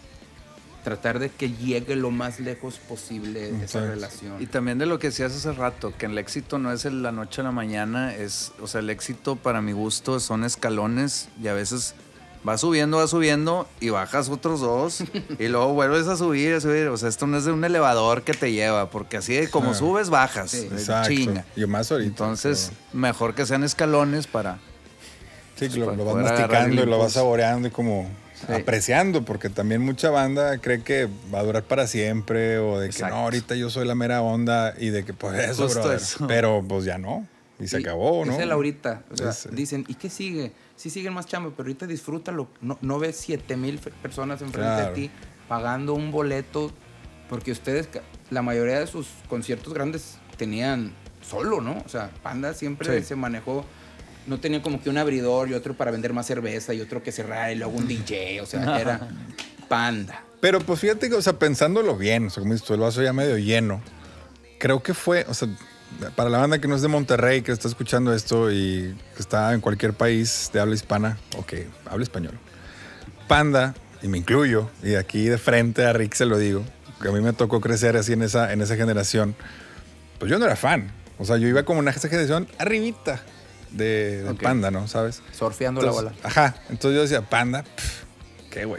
tratar de que llegue lo más lejos posible esa Exacto. relación. Y también de lo que decías hace rato, que el éxito no es de la noche a la mañana, o sea, el éxito para mi gusto son escalones y a veces vas subiendo y bajas otros 2 y luego vuelves a subir, o sea, esto no es de un elevador que te lleva, porque así de como subes, bajas, Sí. Exacto. chinga. Y más ahorita. Entonces, mejor que sean escalones para... sí, que lo para vas poder agarrar masticando el y lo vas impulso. saboreando y como Sí. apreciando, porque también mucha banda cree que va a durar para siempre o de que Exacto. no, ahorita yo soy la mera onda y de que pues eso, Justo brother. eso. Pero pues ya no. Y se acabó, ¿no? Es el ahorita. O sea, Es- dicen, ¿y qué sigue? Sí siguen más chambos, pero ahorita disfrútalo. No ves 7,000 personas enfrente Claro. de ti pagando un boleto, porque ustedes, la mayoría de sus conciertos grandes tenían solo, ¿no? O sea, Panda siempre Sí. se manejó, no tenía como que un abridor y otro para vender más cerveza y otro que cerrar y luego un DJ, o sea, era Panda. Pero pues fíjate que, o sea, pensándolo bien, o sea, como dices tú, el vaso ya medio lleno, creo que fue, o sea, para la banda que no es de Monterrey, que está escuchando esto y que está en cualquier país de habla hispana o que habla español, Panda, y me incluyo, y aquí de frente a Rick se lo digo, que a mí me tocó crecer así en esa generación, pues yo no era fan. O sea, yo iba como en esa generación arribita de Ok. Panda, ¿no? ¿Sabes? Surfeando Entonces, la bola. Ajá. Entonces yo decía, Panda, qué güey.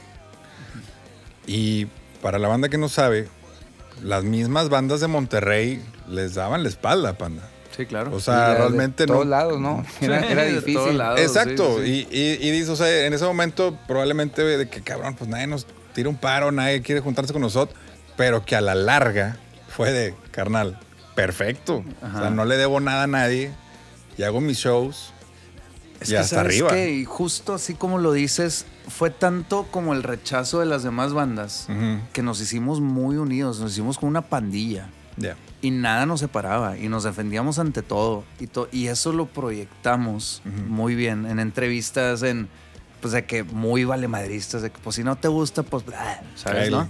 Y para la banda que no sabe, las mismas bandas de Monterrey les daban la espalda a Panda. Sí, claro. O sea, Y realmente de todos no. lados, ¿no? Era de difícil. todos lados. Exacto. Sí. Y dices, o sea, en ese momento probablemente de que, cabrón, pues nadie nos tira un paro, nadie quiere juntarse con nosotros, pero que a la larga fue de, carnal, perfecto. Ajá. O sea, no le debo nada a nadie y hago mis shows Es y que hasta ¿sabes arriba. qué? Y justo así como lo dices, fue tanto como el rechazo de las demás bandas Ujú. que nos hicimos muy unidos, nos hicimos como una pandilla. Ya. Y nada nos separaba y nos defendíamos ante todo. Y eso lo proyectamos muy bien en entrevistas, pues de que muy valemadristas, de que pues si no te gusta, pues, bla, ¿sabes, Cáele. no?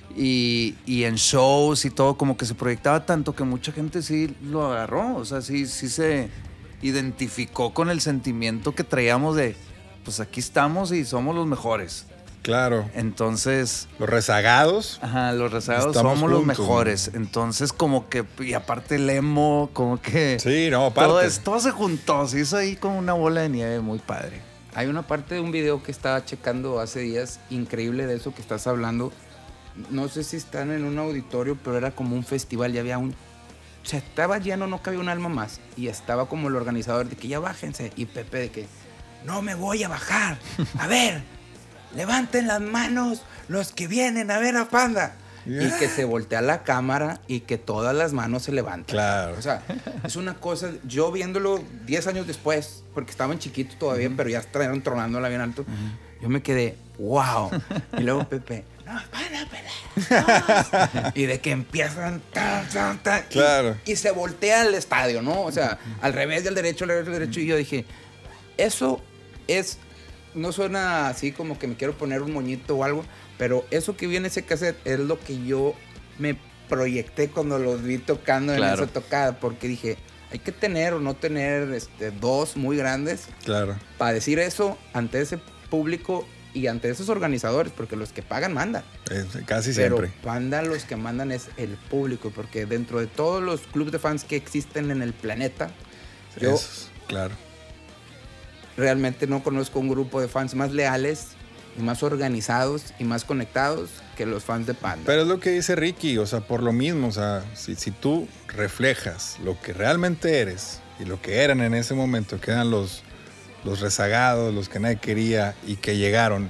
Y en shows y todo, como que se proyectaba tanto que mucha gente sí lo agarró. O sea, sí se identificó con el sentimiento que traíamos de, pues aquí estamos y somos los mejores. Claro. Entonces... Los rezagados. Ajá, los rezagados Estamos somos los juntos, mejores. Entonces, como que, y aparte el emo, como que Sí, no, aparte. todo se juntó, se hizo ahí como una bola de nieve muy padre. Hay una parte de un video que estaba checando hace días, increíble de eso que estás hablando. No sé si están en un auditorio, pero era como un festival, ya había o sea, estaba lleno, no cabía un alma más. Y estaba como el organizador de que ya bájense. Y Pepe de que, no me voy a bajar. A ver, levanten las manos los que vienen a ver a Panda. Y que se voltea la cámara y que todas las manos se levantan. Claro. O sea, es una cosa, yo viéndolo 10 años después, porque estaban chiquitos todavía, pero ya estaban tronándola bien alto, yo me quedé, wow. Y luego Pepe, nos van a pelar. Y de que empiezan, tan, tan, tan, Claro. y se voltea el estadio, ¿no? O sea, al revés del derecho, al revés del derecho. Y yo dije, eso es, no suena así como que me quiero poner un moñito o algo, pero eso que vi en ese cassette es lo que yo me proyecté cuando los vi tocando en Claro. esa tocada, porque dije, hay que tener o no tener dos muy grandes Claro. para decir eso ante ese público y ante esos organizadores, porque los que pagan mandan. Casi Pero siempre. Panda los que mandan es el público, porque dentro de todos los clubes de fans que existen en el planeta, yo claro. realmente no conozco un grupo de fans más leales y más organizados y más conectados que los fans de Panda. Pero es lo que dice Ricky, o sea, por lo mismo, o sea, si tú reflejas lo que realmente eres y lo que eran en ese momento, que eran los rezagados, los que nadie quería y que llegaron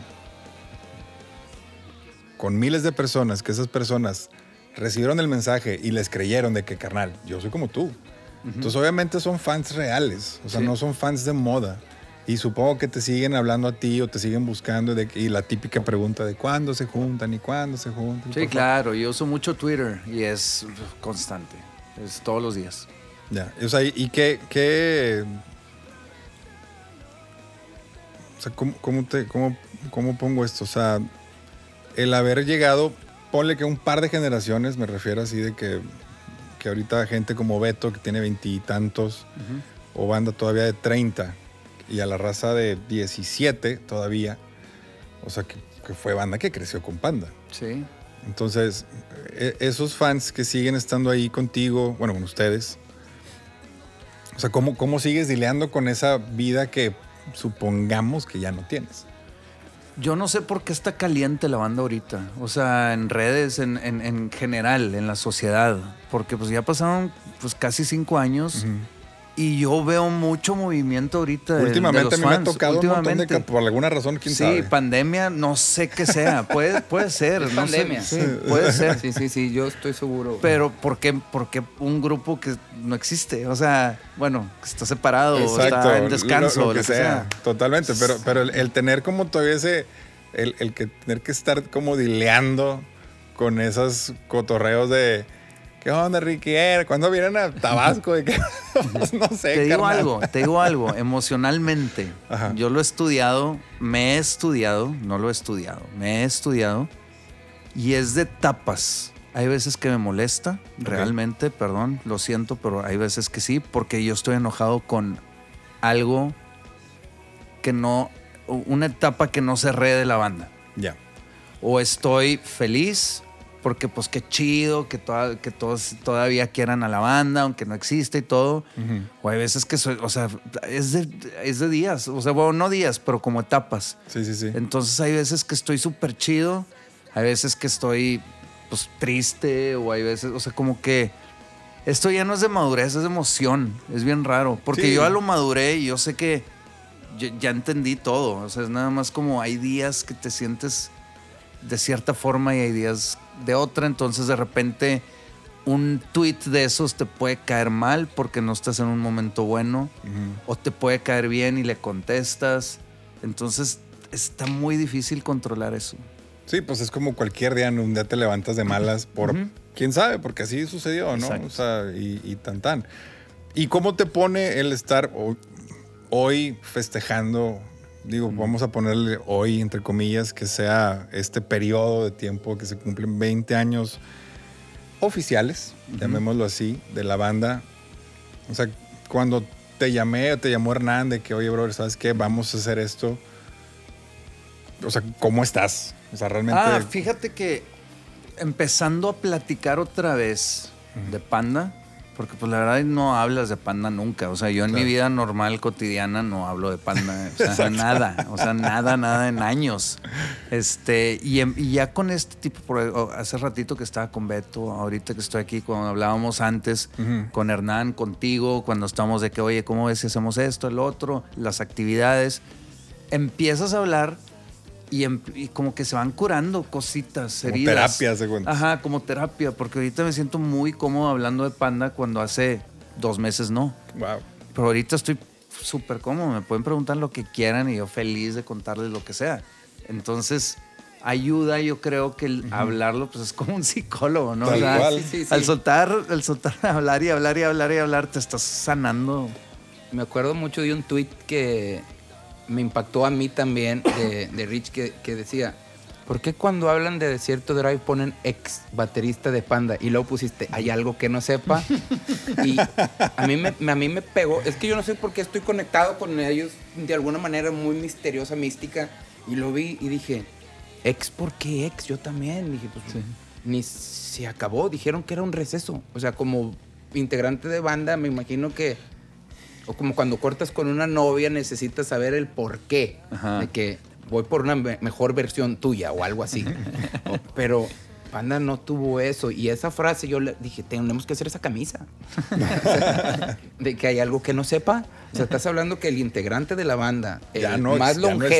con miles de personas, que esas personas recibieron el mensaje y les creyeron de que, carnal, yo soy como tú. Entonces, obviamente son fans reales, o sea, no son fans de moda. Y supongo que te siguen hablando a ti o te siguen buscando y la típica pregunta de cuándo se juntan y cuándo se juntan. Sí, claro, yo uso mucho Twitter y es constante, es todos los días. Ya, o sea, ¿y qué o sea, ¿cómo pongo esto? O sea, el haber llegado, ponle que un par de generaciones, me refiero así de que ahorita gente como Beto, que tiene 20 y tantos, o banda todavía de 30, y a la raza de 17 todavía, o sea, que fue banda que creció con Panda. Sí. Entonces, esos fans que siguen estando ahí contigo, bueno, con ustedes, o sea, ¿cómo sigues dileando con esa vida que supongamos que ya no tienes? Yo no sé por qué está caliente la banda ahorita. O sea, en redes, en general, en la sociedad. Porque pues ya pasaron pues casi 5 años. Y yo veo mucho movimiento ahorita Últimamente de los a mí me ha fans. tocado un montón de... Por alguna razón, quién sabe. Sí, pandemia, no sé qué sea. Puede ser. Es no pandemia. sé, sí, puede ser. Sí, yo estoy seguro. Pero ¿por qué un grupo que no existe? O sea, bueno, está separado, está en descanso, lo que sea. Totalmente, pero el tener como todavía ese... El que tener que estar como dileando con esos cotorreos de... ¿Qué onda, Ricky? ¿Cuándo vienen a Tabasco? ¿De qué? Pues no sé, te digo algo, emocionalmente. Ajá. Yo lo he estudiado, me he estudiado y es de etapas. Hay veces que me molesta, realmente, perdón, lo siento, pero hay veces que sí, porque yo estoy enojado con algo que no, una etapa que no cerré de la banda. Ya. O estoy feliz porque pues qué chido que todos todavía quieran a la banda, aunque no existe y todo. O hay veces que soy, o sea, es de días, o sea, bueno, no días, pero como etapas. Sí. Entonces hay veces que estoy súper chido, hay veces que estoy pues triste, o hay veces, o sea, como que esto ya no es de madurez, es de emoción, es bien raro, porque Sí. yo ya lo maduré y yo sé que ya entendí todo, o sea, es nada más como hay días que te sientes de cierta forma y hay días de otra, entonces de repente un tweet de esos te puede caer mal porque no estás en un momento bueno, o te puede caer bien y le contestas, entonces está muy difícil controlar eso. Sí, pues es como cualquier día, un día te levantas de malas por... ¿Quién sabe? Porque así sucedió, ¿no? Exacto. O sea, y tan. ¿Y cómo te pone el estar hoy festejando? Digo, vamos a ponerle hoy, entre comillas, que sea este periodo de tiempo que se cumplen 20 años oficiales, llamémoslo así, de la banda. O sea, cuando te llamó Hernán de que, oye, brother, ¿sabes qué? Vamos a hacer esto. O sea, ¿cómo estás? O sea, realmente... Fíjate que empezando a platicar otra vez de Panda, porque pues la verdad no hablas de Panda nunca. O sea, yo en mi vida normal, cotidiana, no hablo de Panda. O sea, nada. O sea, nada en años. Y ya con este tipo, hace ratito que estaba con Beto, ahorita que estoy aquí, cuando hablábamos antes, con Hernán, contigo, cuando estamos de que, oye, ¿cómo ves si hacemos esto, el otro, las actividades? Empiezas a hablar y como que se van curando cositas, como heridas. terapia, se cuenta. Ajá, como terapia, porque ahorita me siento muy cómodo hablando de Panda cuando hace 2 meses no. Wow. Pero ahorita estoy súper cómodo, me pueden preguntar lo que quieran y yo feliz de contarles lo que sea. Entonces, ayuda, yo creo que el hablarlo pues es como un psicólogo, ¿no? Tal cual. Sí. Al soltar, hablar y hablar, te estás sanando. Me acuerdo mucho de un tweet que me impactó a mí también de Rich que decía, ¿por qué cuando hablan de Desierto Drive ponen ex baterista de Panda? Y luego pusiste, ¿hay algo que no sepa? Y a mí me pegó. Es que yo no sé por qué estoy conectado con ellos de alguna manera muy misteriosa, mística. Y lo vi y dije, ¿ex por qué ex? Yo también. Dije, pues ni se acabó. Dijeron que era un receso. O sea, como integrante de banda, me imagino que... O como cuando cortas con una novia, necesitas saber el por qué. Ajá. De que voy por una mejor versión tuya o algo así. Pero Panda no tuvo eso. Y esa frase yo le dije, tenemos que hacer esa camisa. O sea, de que hay algo que no sepa. O sea, estás hablando que el integrante de la banda, el más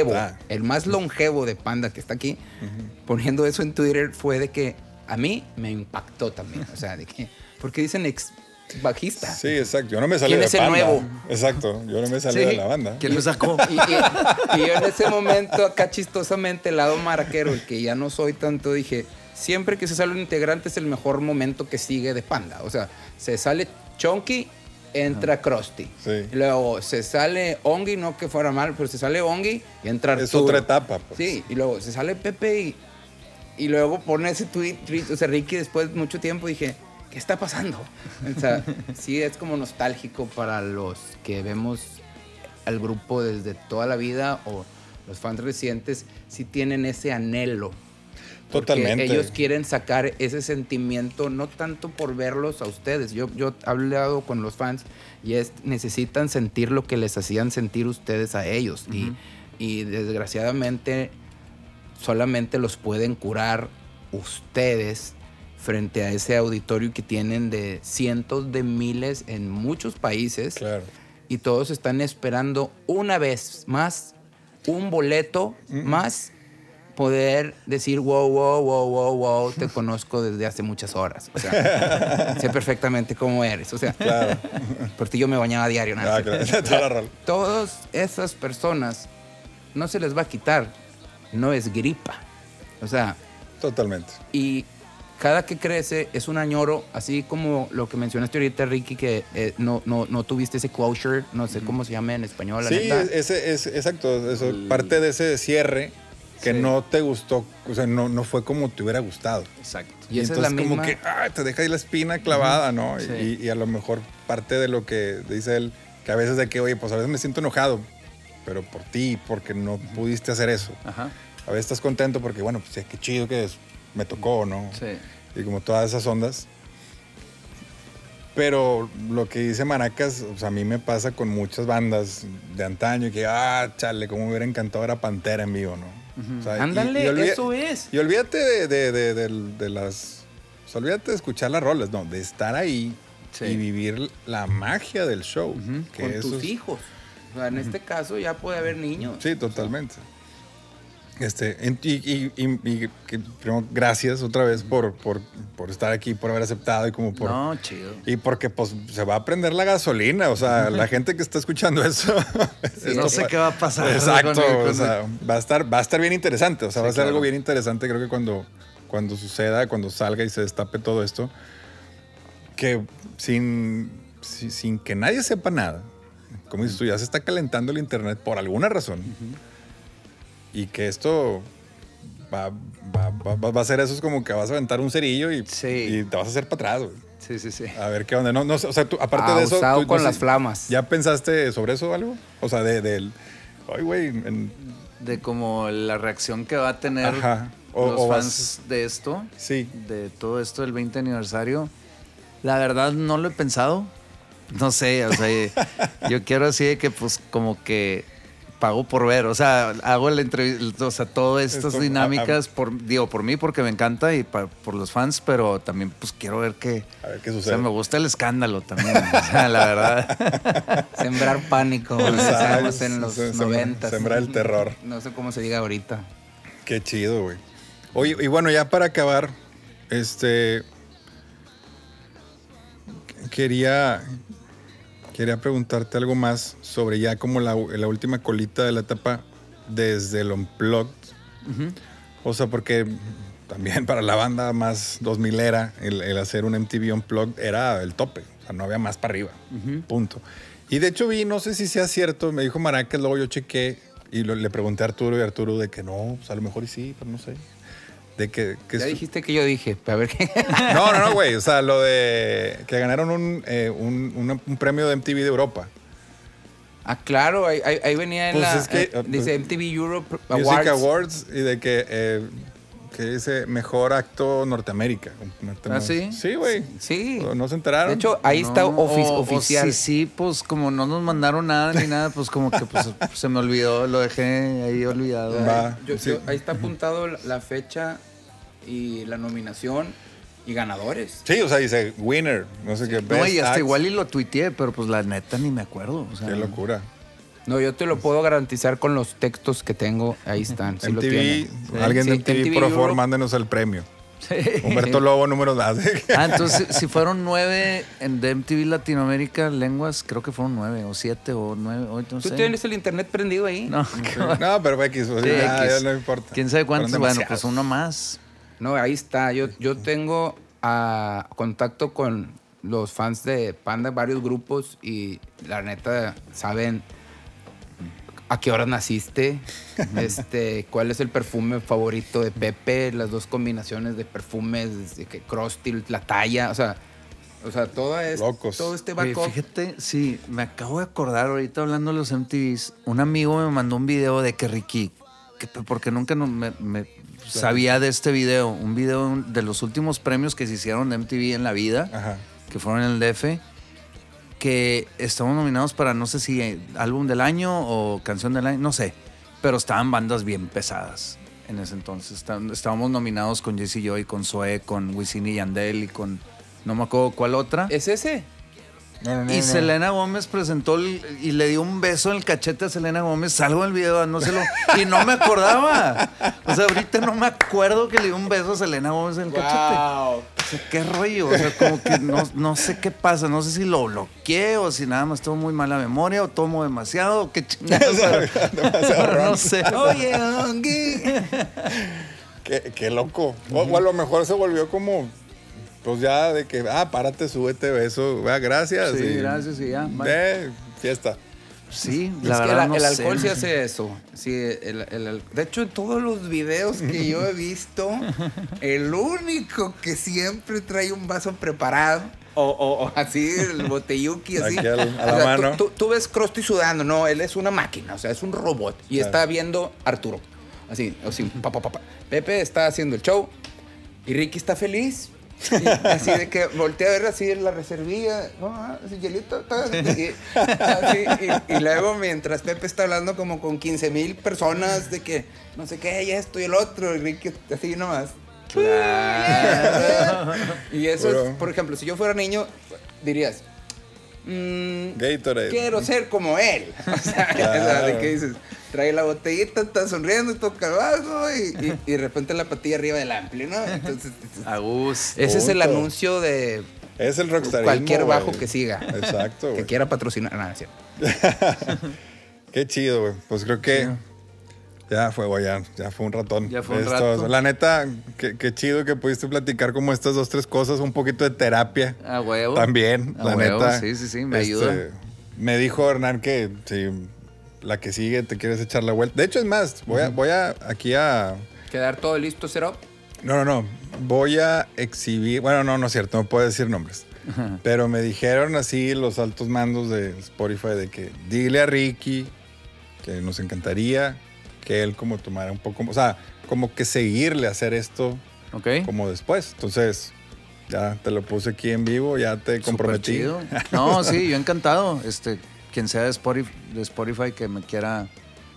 longevo de Panda que está aquí, poniendo eso en Twitter, fue de que a mí me impactó también. O sea, de que, porque dicen ex bajista. Sí, exacto. Yo no me salí ¿Quién de es el Panda. nuevo? Exacto. Yo no me salí de la banda. ¿Quién lo sacó? Y yo en ese momento, acá chistosamente, el lado maraquero, el que ya no soy tanto, dije, siempre que se sale un integrante es el mejor momento que sigue de Panda. O sea, se sale Chonky, entra Krusty. Sí. Luego se sale Ongi, no que fuera mal, pero se sale Ongi y entra Arturo. Es otra etapa, pues. Sí, y luego se sale Pepe y luego pone ese tweet, o sea, Ricky después de mucho tiempo dije, ¿qué está pasando? O sea, sí es como nostálgico para los que vemos al grupo desde toda la vida o los fans recientes, sí tienen ese anhelo. Totalmente. Porque ellos quieren sacar ese sentimiento, no tanto por verlos a ustedes. Yo he hablado con los fans y necesitan sentir lo que les hacían sentir ustedes a ellos. Y desgraciadamente solamente los pueden curar ustedes frente a ese auditorio que tienen de cientos de miles en muchos países. Claro. Y todos están esperando una vez más, un boleto más, poder decir, wow, te conozco desde hace muchas horas. O sea, sé perfectamente cómo eres. O sea, Claro. por ti yo me bañaba a diario. Nada. Claro. Todas esas personas no se les va a quitar. No es gripa. O sea, Totalmente. y cada que crece es un añoro, así como lo que mencionaste ahorita, Ricky, que no tuviste ese closure, no sé cómo se llama en español, la Sí, neta. exacto. Eso, parte de ese cierre que no te gustó, o sea, no fue como te hubiera gustado. Exacto. Y esa es entonces la misma... como que te deja ahí la espina clavada, ¿no? Sí. Y a lo mejor parte de lo que dice él, que a veces de que, oye, pues a veces me siento enojado, pero por ti, porque no pudiste hacer eso. Ajá. A veces estás contento porque, bueno, pues qué chido que me tocó, ¿no? Sí. Y como todas esas ondas. Pero lo que dice Maracas, o sea, a mí me pasa con muchas bandas de antaño que, chale, cómo me hubiera encantado ver a Pantera en vivo, ¿no? O sea, Ándale, eso es. Y olvídate de las... O sea, olvídate de escuchar las rolas, no, de estar ahí y vivir la magia del show. Que Con eso tus hijos. O sea, en este caso ya puede haber niños. Sí, totalmente. Primero, gracias otra vez por estar aquí, por haber aceptado y como por... No, chido. Y porque pues se va a prender la gasolina, o sea, la gente que está escuchando eso... No sé qué va a pasar. Exacto, con o sea, va a estar bien interesante, o sea, va a ser algo bien interesante, creo que cuando suceda, cuando salga y se destape todo esto, que sin que nadie sepa nada, como dices tú, ya se está calentando el internet por alguna razón. Y que esto va a ser eso, es como que vas a aventar un cerillo y te vas a hacer para atrás, güey. Sí. A ver qué onda. No, o sea, tú, aparte de eso... Usado tú, con no las sé, flamas. ¿ya pensaste sobre eso algo? O sea, ay, güey... De como la reacción que va a tener o fans de esto. Sí. De todo esto del 20 aniversario. La verdad no lo he pensado. No sé, o sea, yo quiero así de que pues como que pago por ver, o sea, hago la entrevista, o sea, todas estas dinámicas por mí porque me encanta y por los fans, pero también pues quiero ver qué sucede. O sea, me gusta el escándalo también, o sea, la verdad. Sembrar pánico, como decíamos en los 90. Sembrar el terror. No sé cómo se diga ahorita. Qué chido, güey. Oye, y bueno, ya para acabar, quería preguntarte algo más sobre ya como la última colita de la etapa desde el Unplugged. O sea, porque también para la banda más 2000era, el hacer un MTV Unplugged era el tope. O sea, no había más para arriba. Punto. Y de hecho no sé si sea cierto, me dijo Maracas, luego yo chequé y le pregunté a Arturo y Arturo de que no, pues a lo mejor y sí, pero no sé. De que Ya dijiste que yo dije, a ver qué. No, güey. O sea, lo de que ganaron un premio de MTV de Europa. Ah, claro, ahí venía en Pues la. es que, dice MTV Europe Music Awards y de que dice mejor acto Norteamérica. ¿Ah, sí? Sí, güey. Sí. ¿No se enteraron? De hecho, ahí está oficial. Sí, pues como no nos mandaron nada ni nada, pues como que pues, se me olvidó, lo dejé ahí olvidado. Va. Ahí está apuntado la fecha y la nominación y ganadores. Sí, o sea, dice winner, no sé qué. No, best y hasta acts. igual y lo tuiteé, pero pues la neta ni me acuerdo. O sea, Qué locura. No, yo te lo puedo garantizar con los textos que tengo. Ahí están. Sí lo MTV, tienen. alguien de Sí, MTV, MTV por favor, Europe. mándenos el premio. Humberto Lobo, número 2. Entonces, si fueron 9 de MTV Latinoamérica lenguas, creo que fueron 9 o 7 o 9, 8, no ¿Tú sé. tienes el internet prendido ahí? No, No, pero X, pues, Sí, ya X. no importa. quién sabe cuántos. Fueron Bueno, demasiados. pues uno más. No, ahí está. Yo tengo contacto con los fans de Panda, varios grupos, y la neta saben a qué hora naciste, cuál es el perfume favorito de Pepe, las dos combinaciones de perfumes, de que Krusty, la talla, o sea, todo Locos. este Oye, backup. fíjate, sí, me acabo de acordar ahorita hablando de los MTVs. Un amigo me mandó un video de que Ricky, porque nunca me sabía de este video. Un video de los últimos premios que se hicieron de MTV en la vida, Ajá. que fueron en el DF, que estamos nominados para no sé si álbum del año o canción del año, no sé. Pero estaban bandas bien pesadas en ese entonces. Estábamos nominados con Jesse Joy, con Zoé, con Wisin y Yandel y con no me acuerdo cuál otra. ¿Es ese? No. Y Selena Gómez presentó y le dio un beso en el cachete a Selena Gómez. Salgo en el video, y no me acordaba. O sea, ahorita no me acuerdo que le dio un beso a Selena Gómez en el cachete. O sea, qué rollo. O sea, como que no sé qué pasa. No sé si lo bloqueé o si nada más tengo muy mala memoria o tomo demasiado o qué chingados. Pero no sé. Oye, Ongui. Qué loco. O a lo mejor se volvió como, pues ya de que, párate, súbete, beso, gracias. Sí, y gracias y ya. Fiesta. Sí, Es la que verdad no el sé. alcohol sí hace eso. Sí, de hecho, en todos los videos que yo he visto, el único que siempre trae un vaso preparado, o así, el botelluki, así. Aquí a la O sea, mano. Tú ves Krusty sudando, no, él es una máquina, o sea, es un robot. Y Claro. está viendo Arturo. Así, pa. Pepe está haciendo el show y Ricky está feliz. Y así de que voltea a ver así en la reservilla, así hielito, y luego mientras Pepe está hablando como con 15,000 personas de que no sé qué, y esto y el otro, y Ricky así nomás. Claro. Y eso es, Pero- por ejemplo, si yo fuera niño, dirías, Gatorade. quiero ser como él. O sea, Claro. de que dices, trae la botellita, está sonriendo, toca abajo y de repente la patilla arriba del ampli, ¿no? Entonces, A gusto. ese es el Punto. anuncio de Es el rockstarismo. cualquier bajo güey. que siga. Exacto, Que güey. quiera patrocinar. Nada, es cierto. Qué chido, güey. Pues creo que ya fue, güey, ya fue un ratón. Ya fue un Esto, rato. La neta, qué chido que pudiste platicar como estas 2, 3 cosas, un poquito de terapia. A huevo. También, A la huevo, neta. sí, me ayuda. Me dijo Hernán que si la que sigue te quieres echar la vuelta. De hecho, es más, voy a aquí a... Quedar todo listo, setup. No. Voy a exhibir... Bueno, no es cierto, no puedo decir nombres. Pero me dijeron así los altos mandos de Spotify de que dile a Ricky que nos encantaría que él como tomara un poco... O sea, como que seguirle a hacer esto Ok. como después. Entonces, ya te lo puse aquí en vivo, ya te comprometí. Súper chido. No, sí, yo encantado. Quien sea de Spotify que me quiera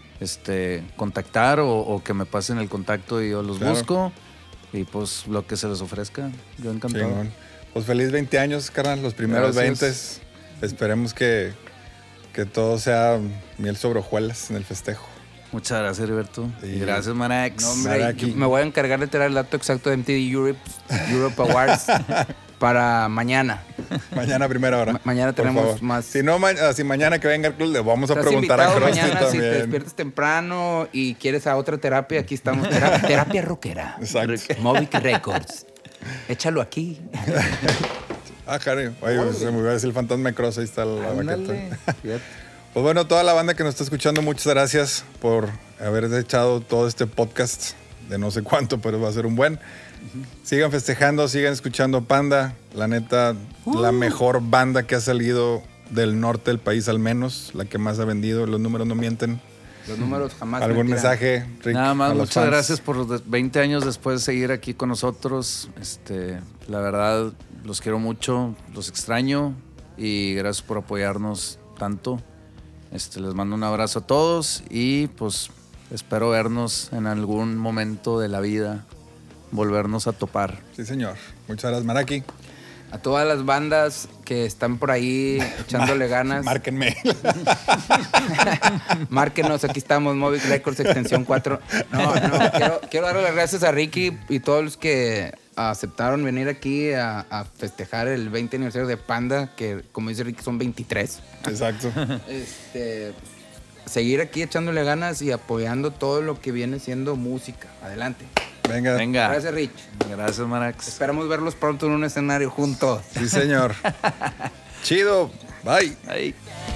contactar o que me pasen el contacto y yo los Claro. busco. Y pues lo que se les ofrezca, yo encantado. Chingón. Pues feliz 20 años, carnal, los primeros Gracias. 20. Esperemos que todo sea miel sobre hojuelas en el festejo. Muchas gracias, Heriberto. Sí. Y gracias, Manax. No, hombre, Maraki. yo me voy a encargar de traer el dato exacto de MTV Europe Awards para mañana. Mañana a primera hora. Mañana por tenemos favor. más. Si no, si mañana que venga el club, le vamos a Estás preguntar a invitado Krusty mañana si te también. despiertas temprano y quieres a otra terapia, aquí estamos. Terapia rockera. Exacto. Movic Records. Échalo aquí. Harry. Oye, se me iba a decir el fantasma de Cross, ahí está la Ándale. baqueta. Fíjate. Pues bueno, toda la banda que nos está escuchando, muchas gracias por haber echado todo este podcast de no sé cuánto, pero va a ser un buen. Sigan festejando, sigan escuchando Panda. La neta, la mejor banda que ha salido del norte del país, al menos. La que más ha vendido. Los números no mienten. Los números jamás ¿Algún mentirán. mensaje, Rick? Nada más, a los muchas fans? gracias por 20 años después de seguir aquí con nosotros. La verdad, los quiero mucho, los extraño y gracias por apoyarnos tanto. Les mando un abrazo a todos y pues espero vernos en algún momento de la vida, volvernos a topar. Sí, señor. Muchas gracias, Maraki. A todas las bandas que están por ahí echándole ganas. Márquenme. Márquenos, aquí estamos, Movic Records, extensión 4. No, quiero darle las gracias a Ricky y todos los que aceptaron venir aquí a festejar el 20 aniversario de Panda, que como dice Ricky son 23. Exacto. Seguir aquí echándole ganas y apoyando todo lo que viene siendo música. Adelante. Venga. Gracias, Rich. Gracias, Marax. Esperamos verlos pronto en un escenario juntos. Sí, señor. Chido. Bye. Ahí.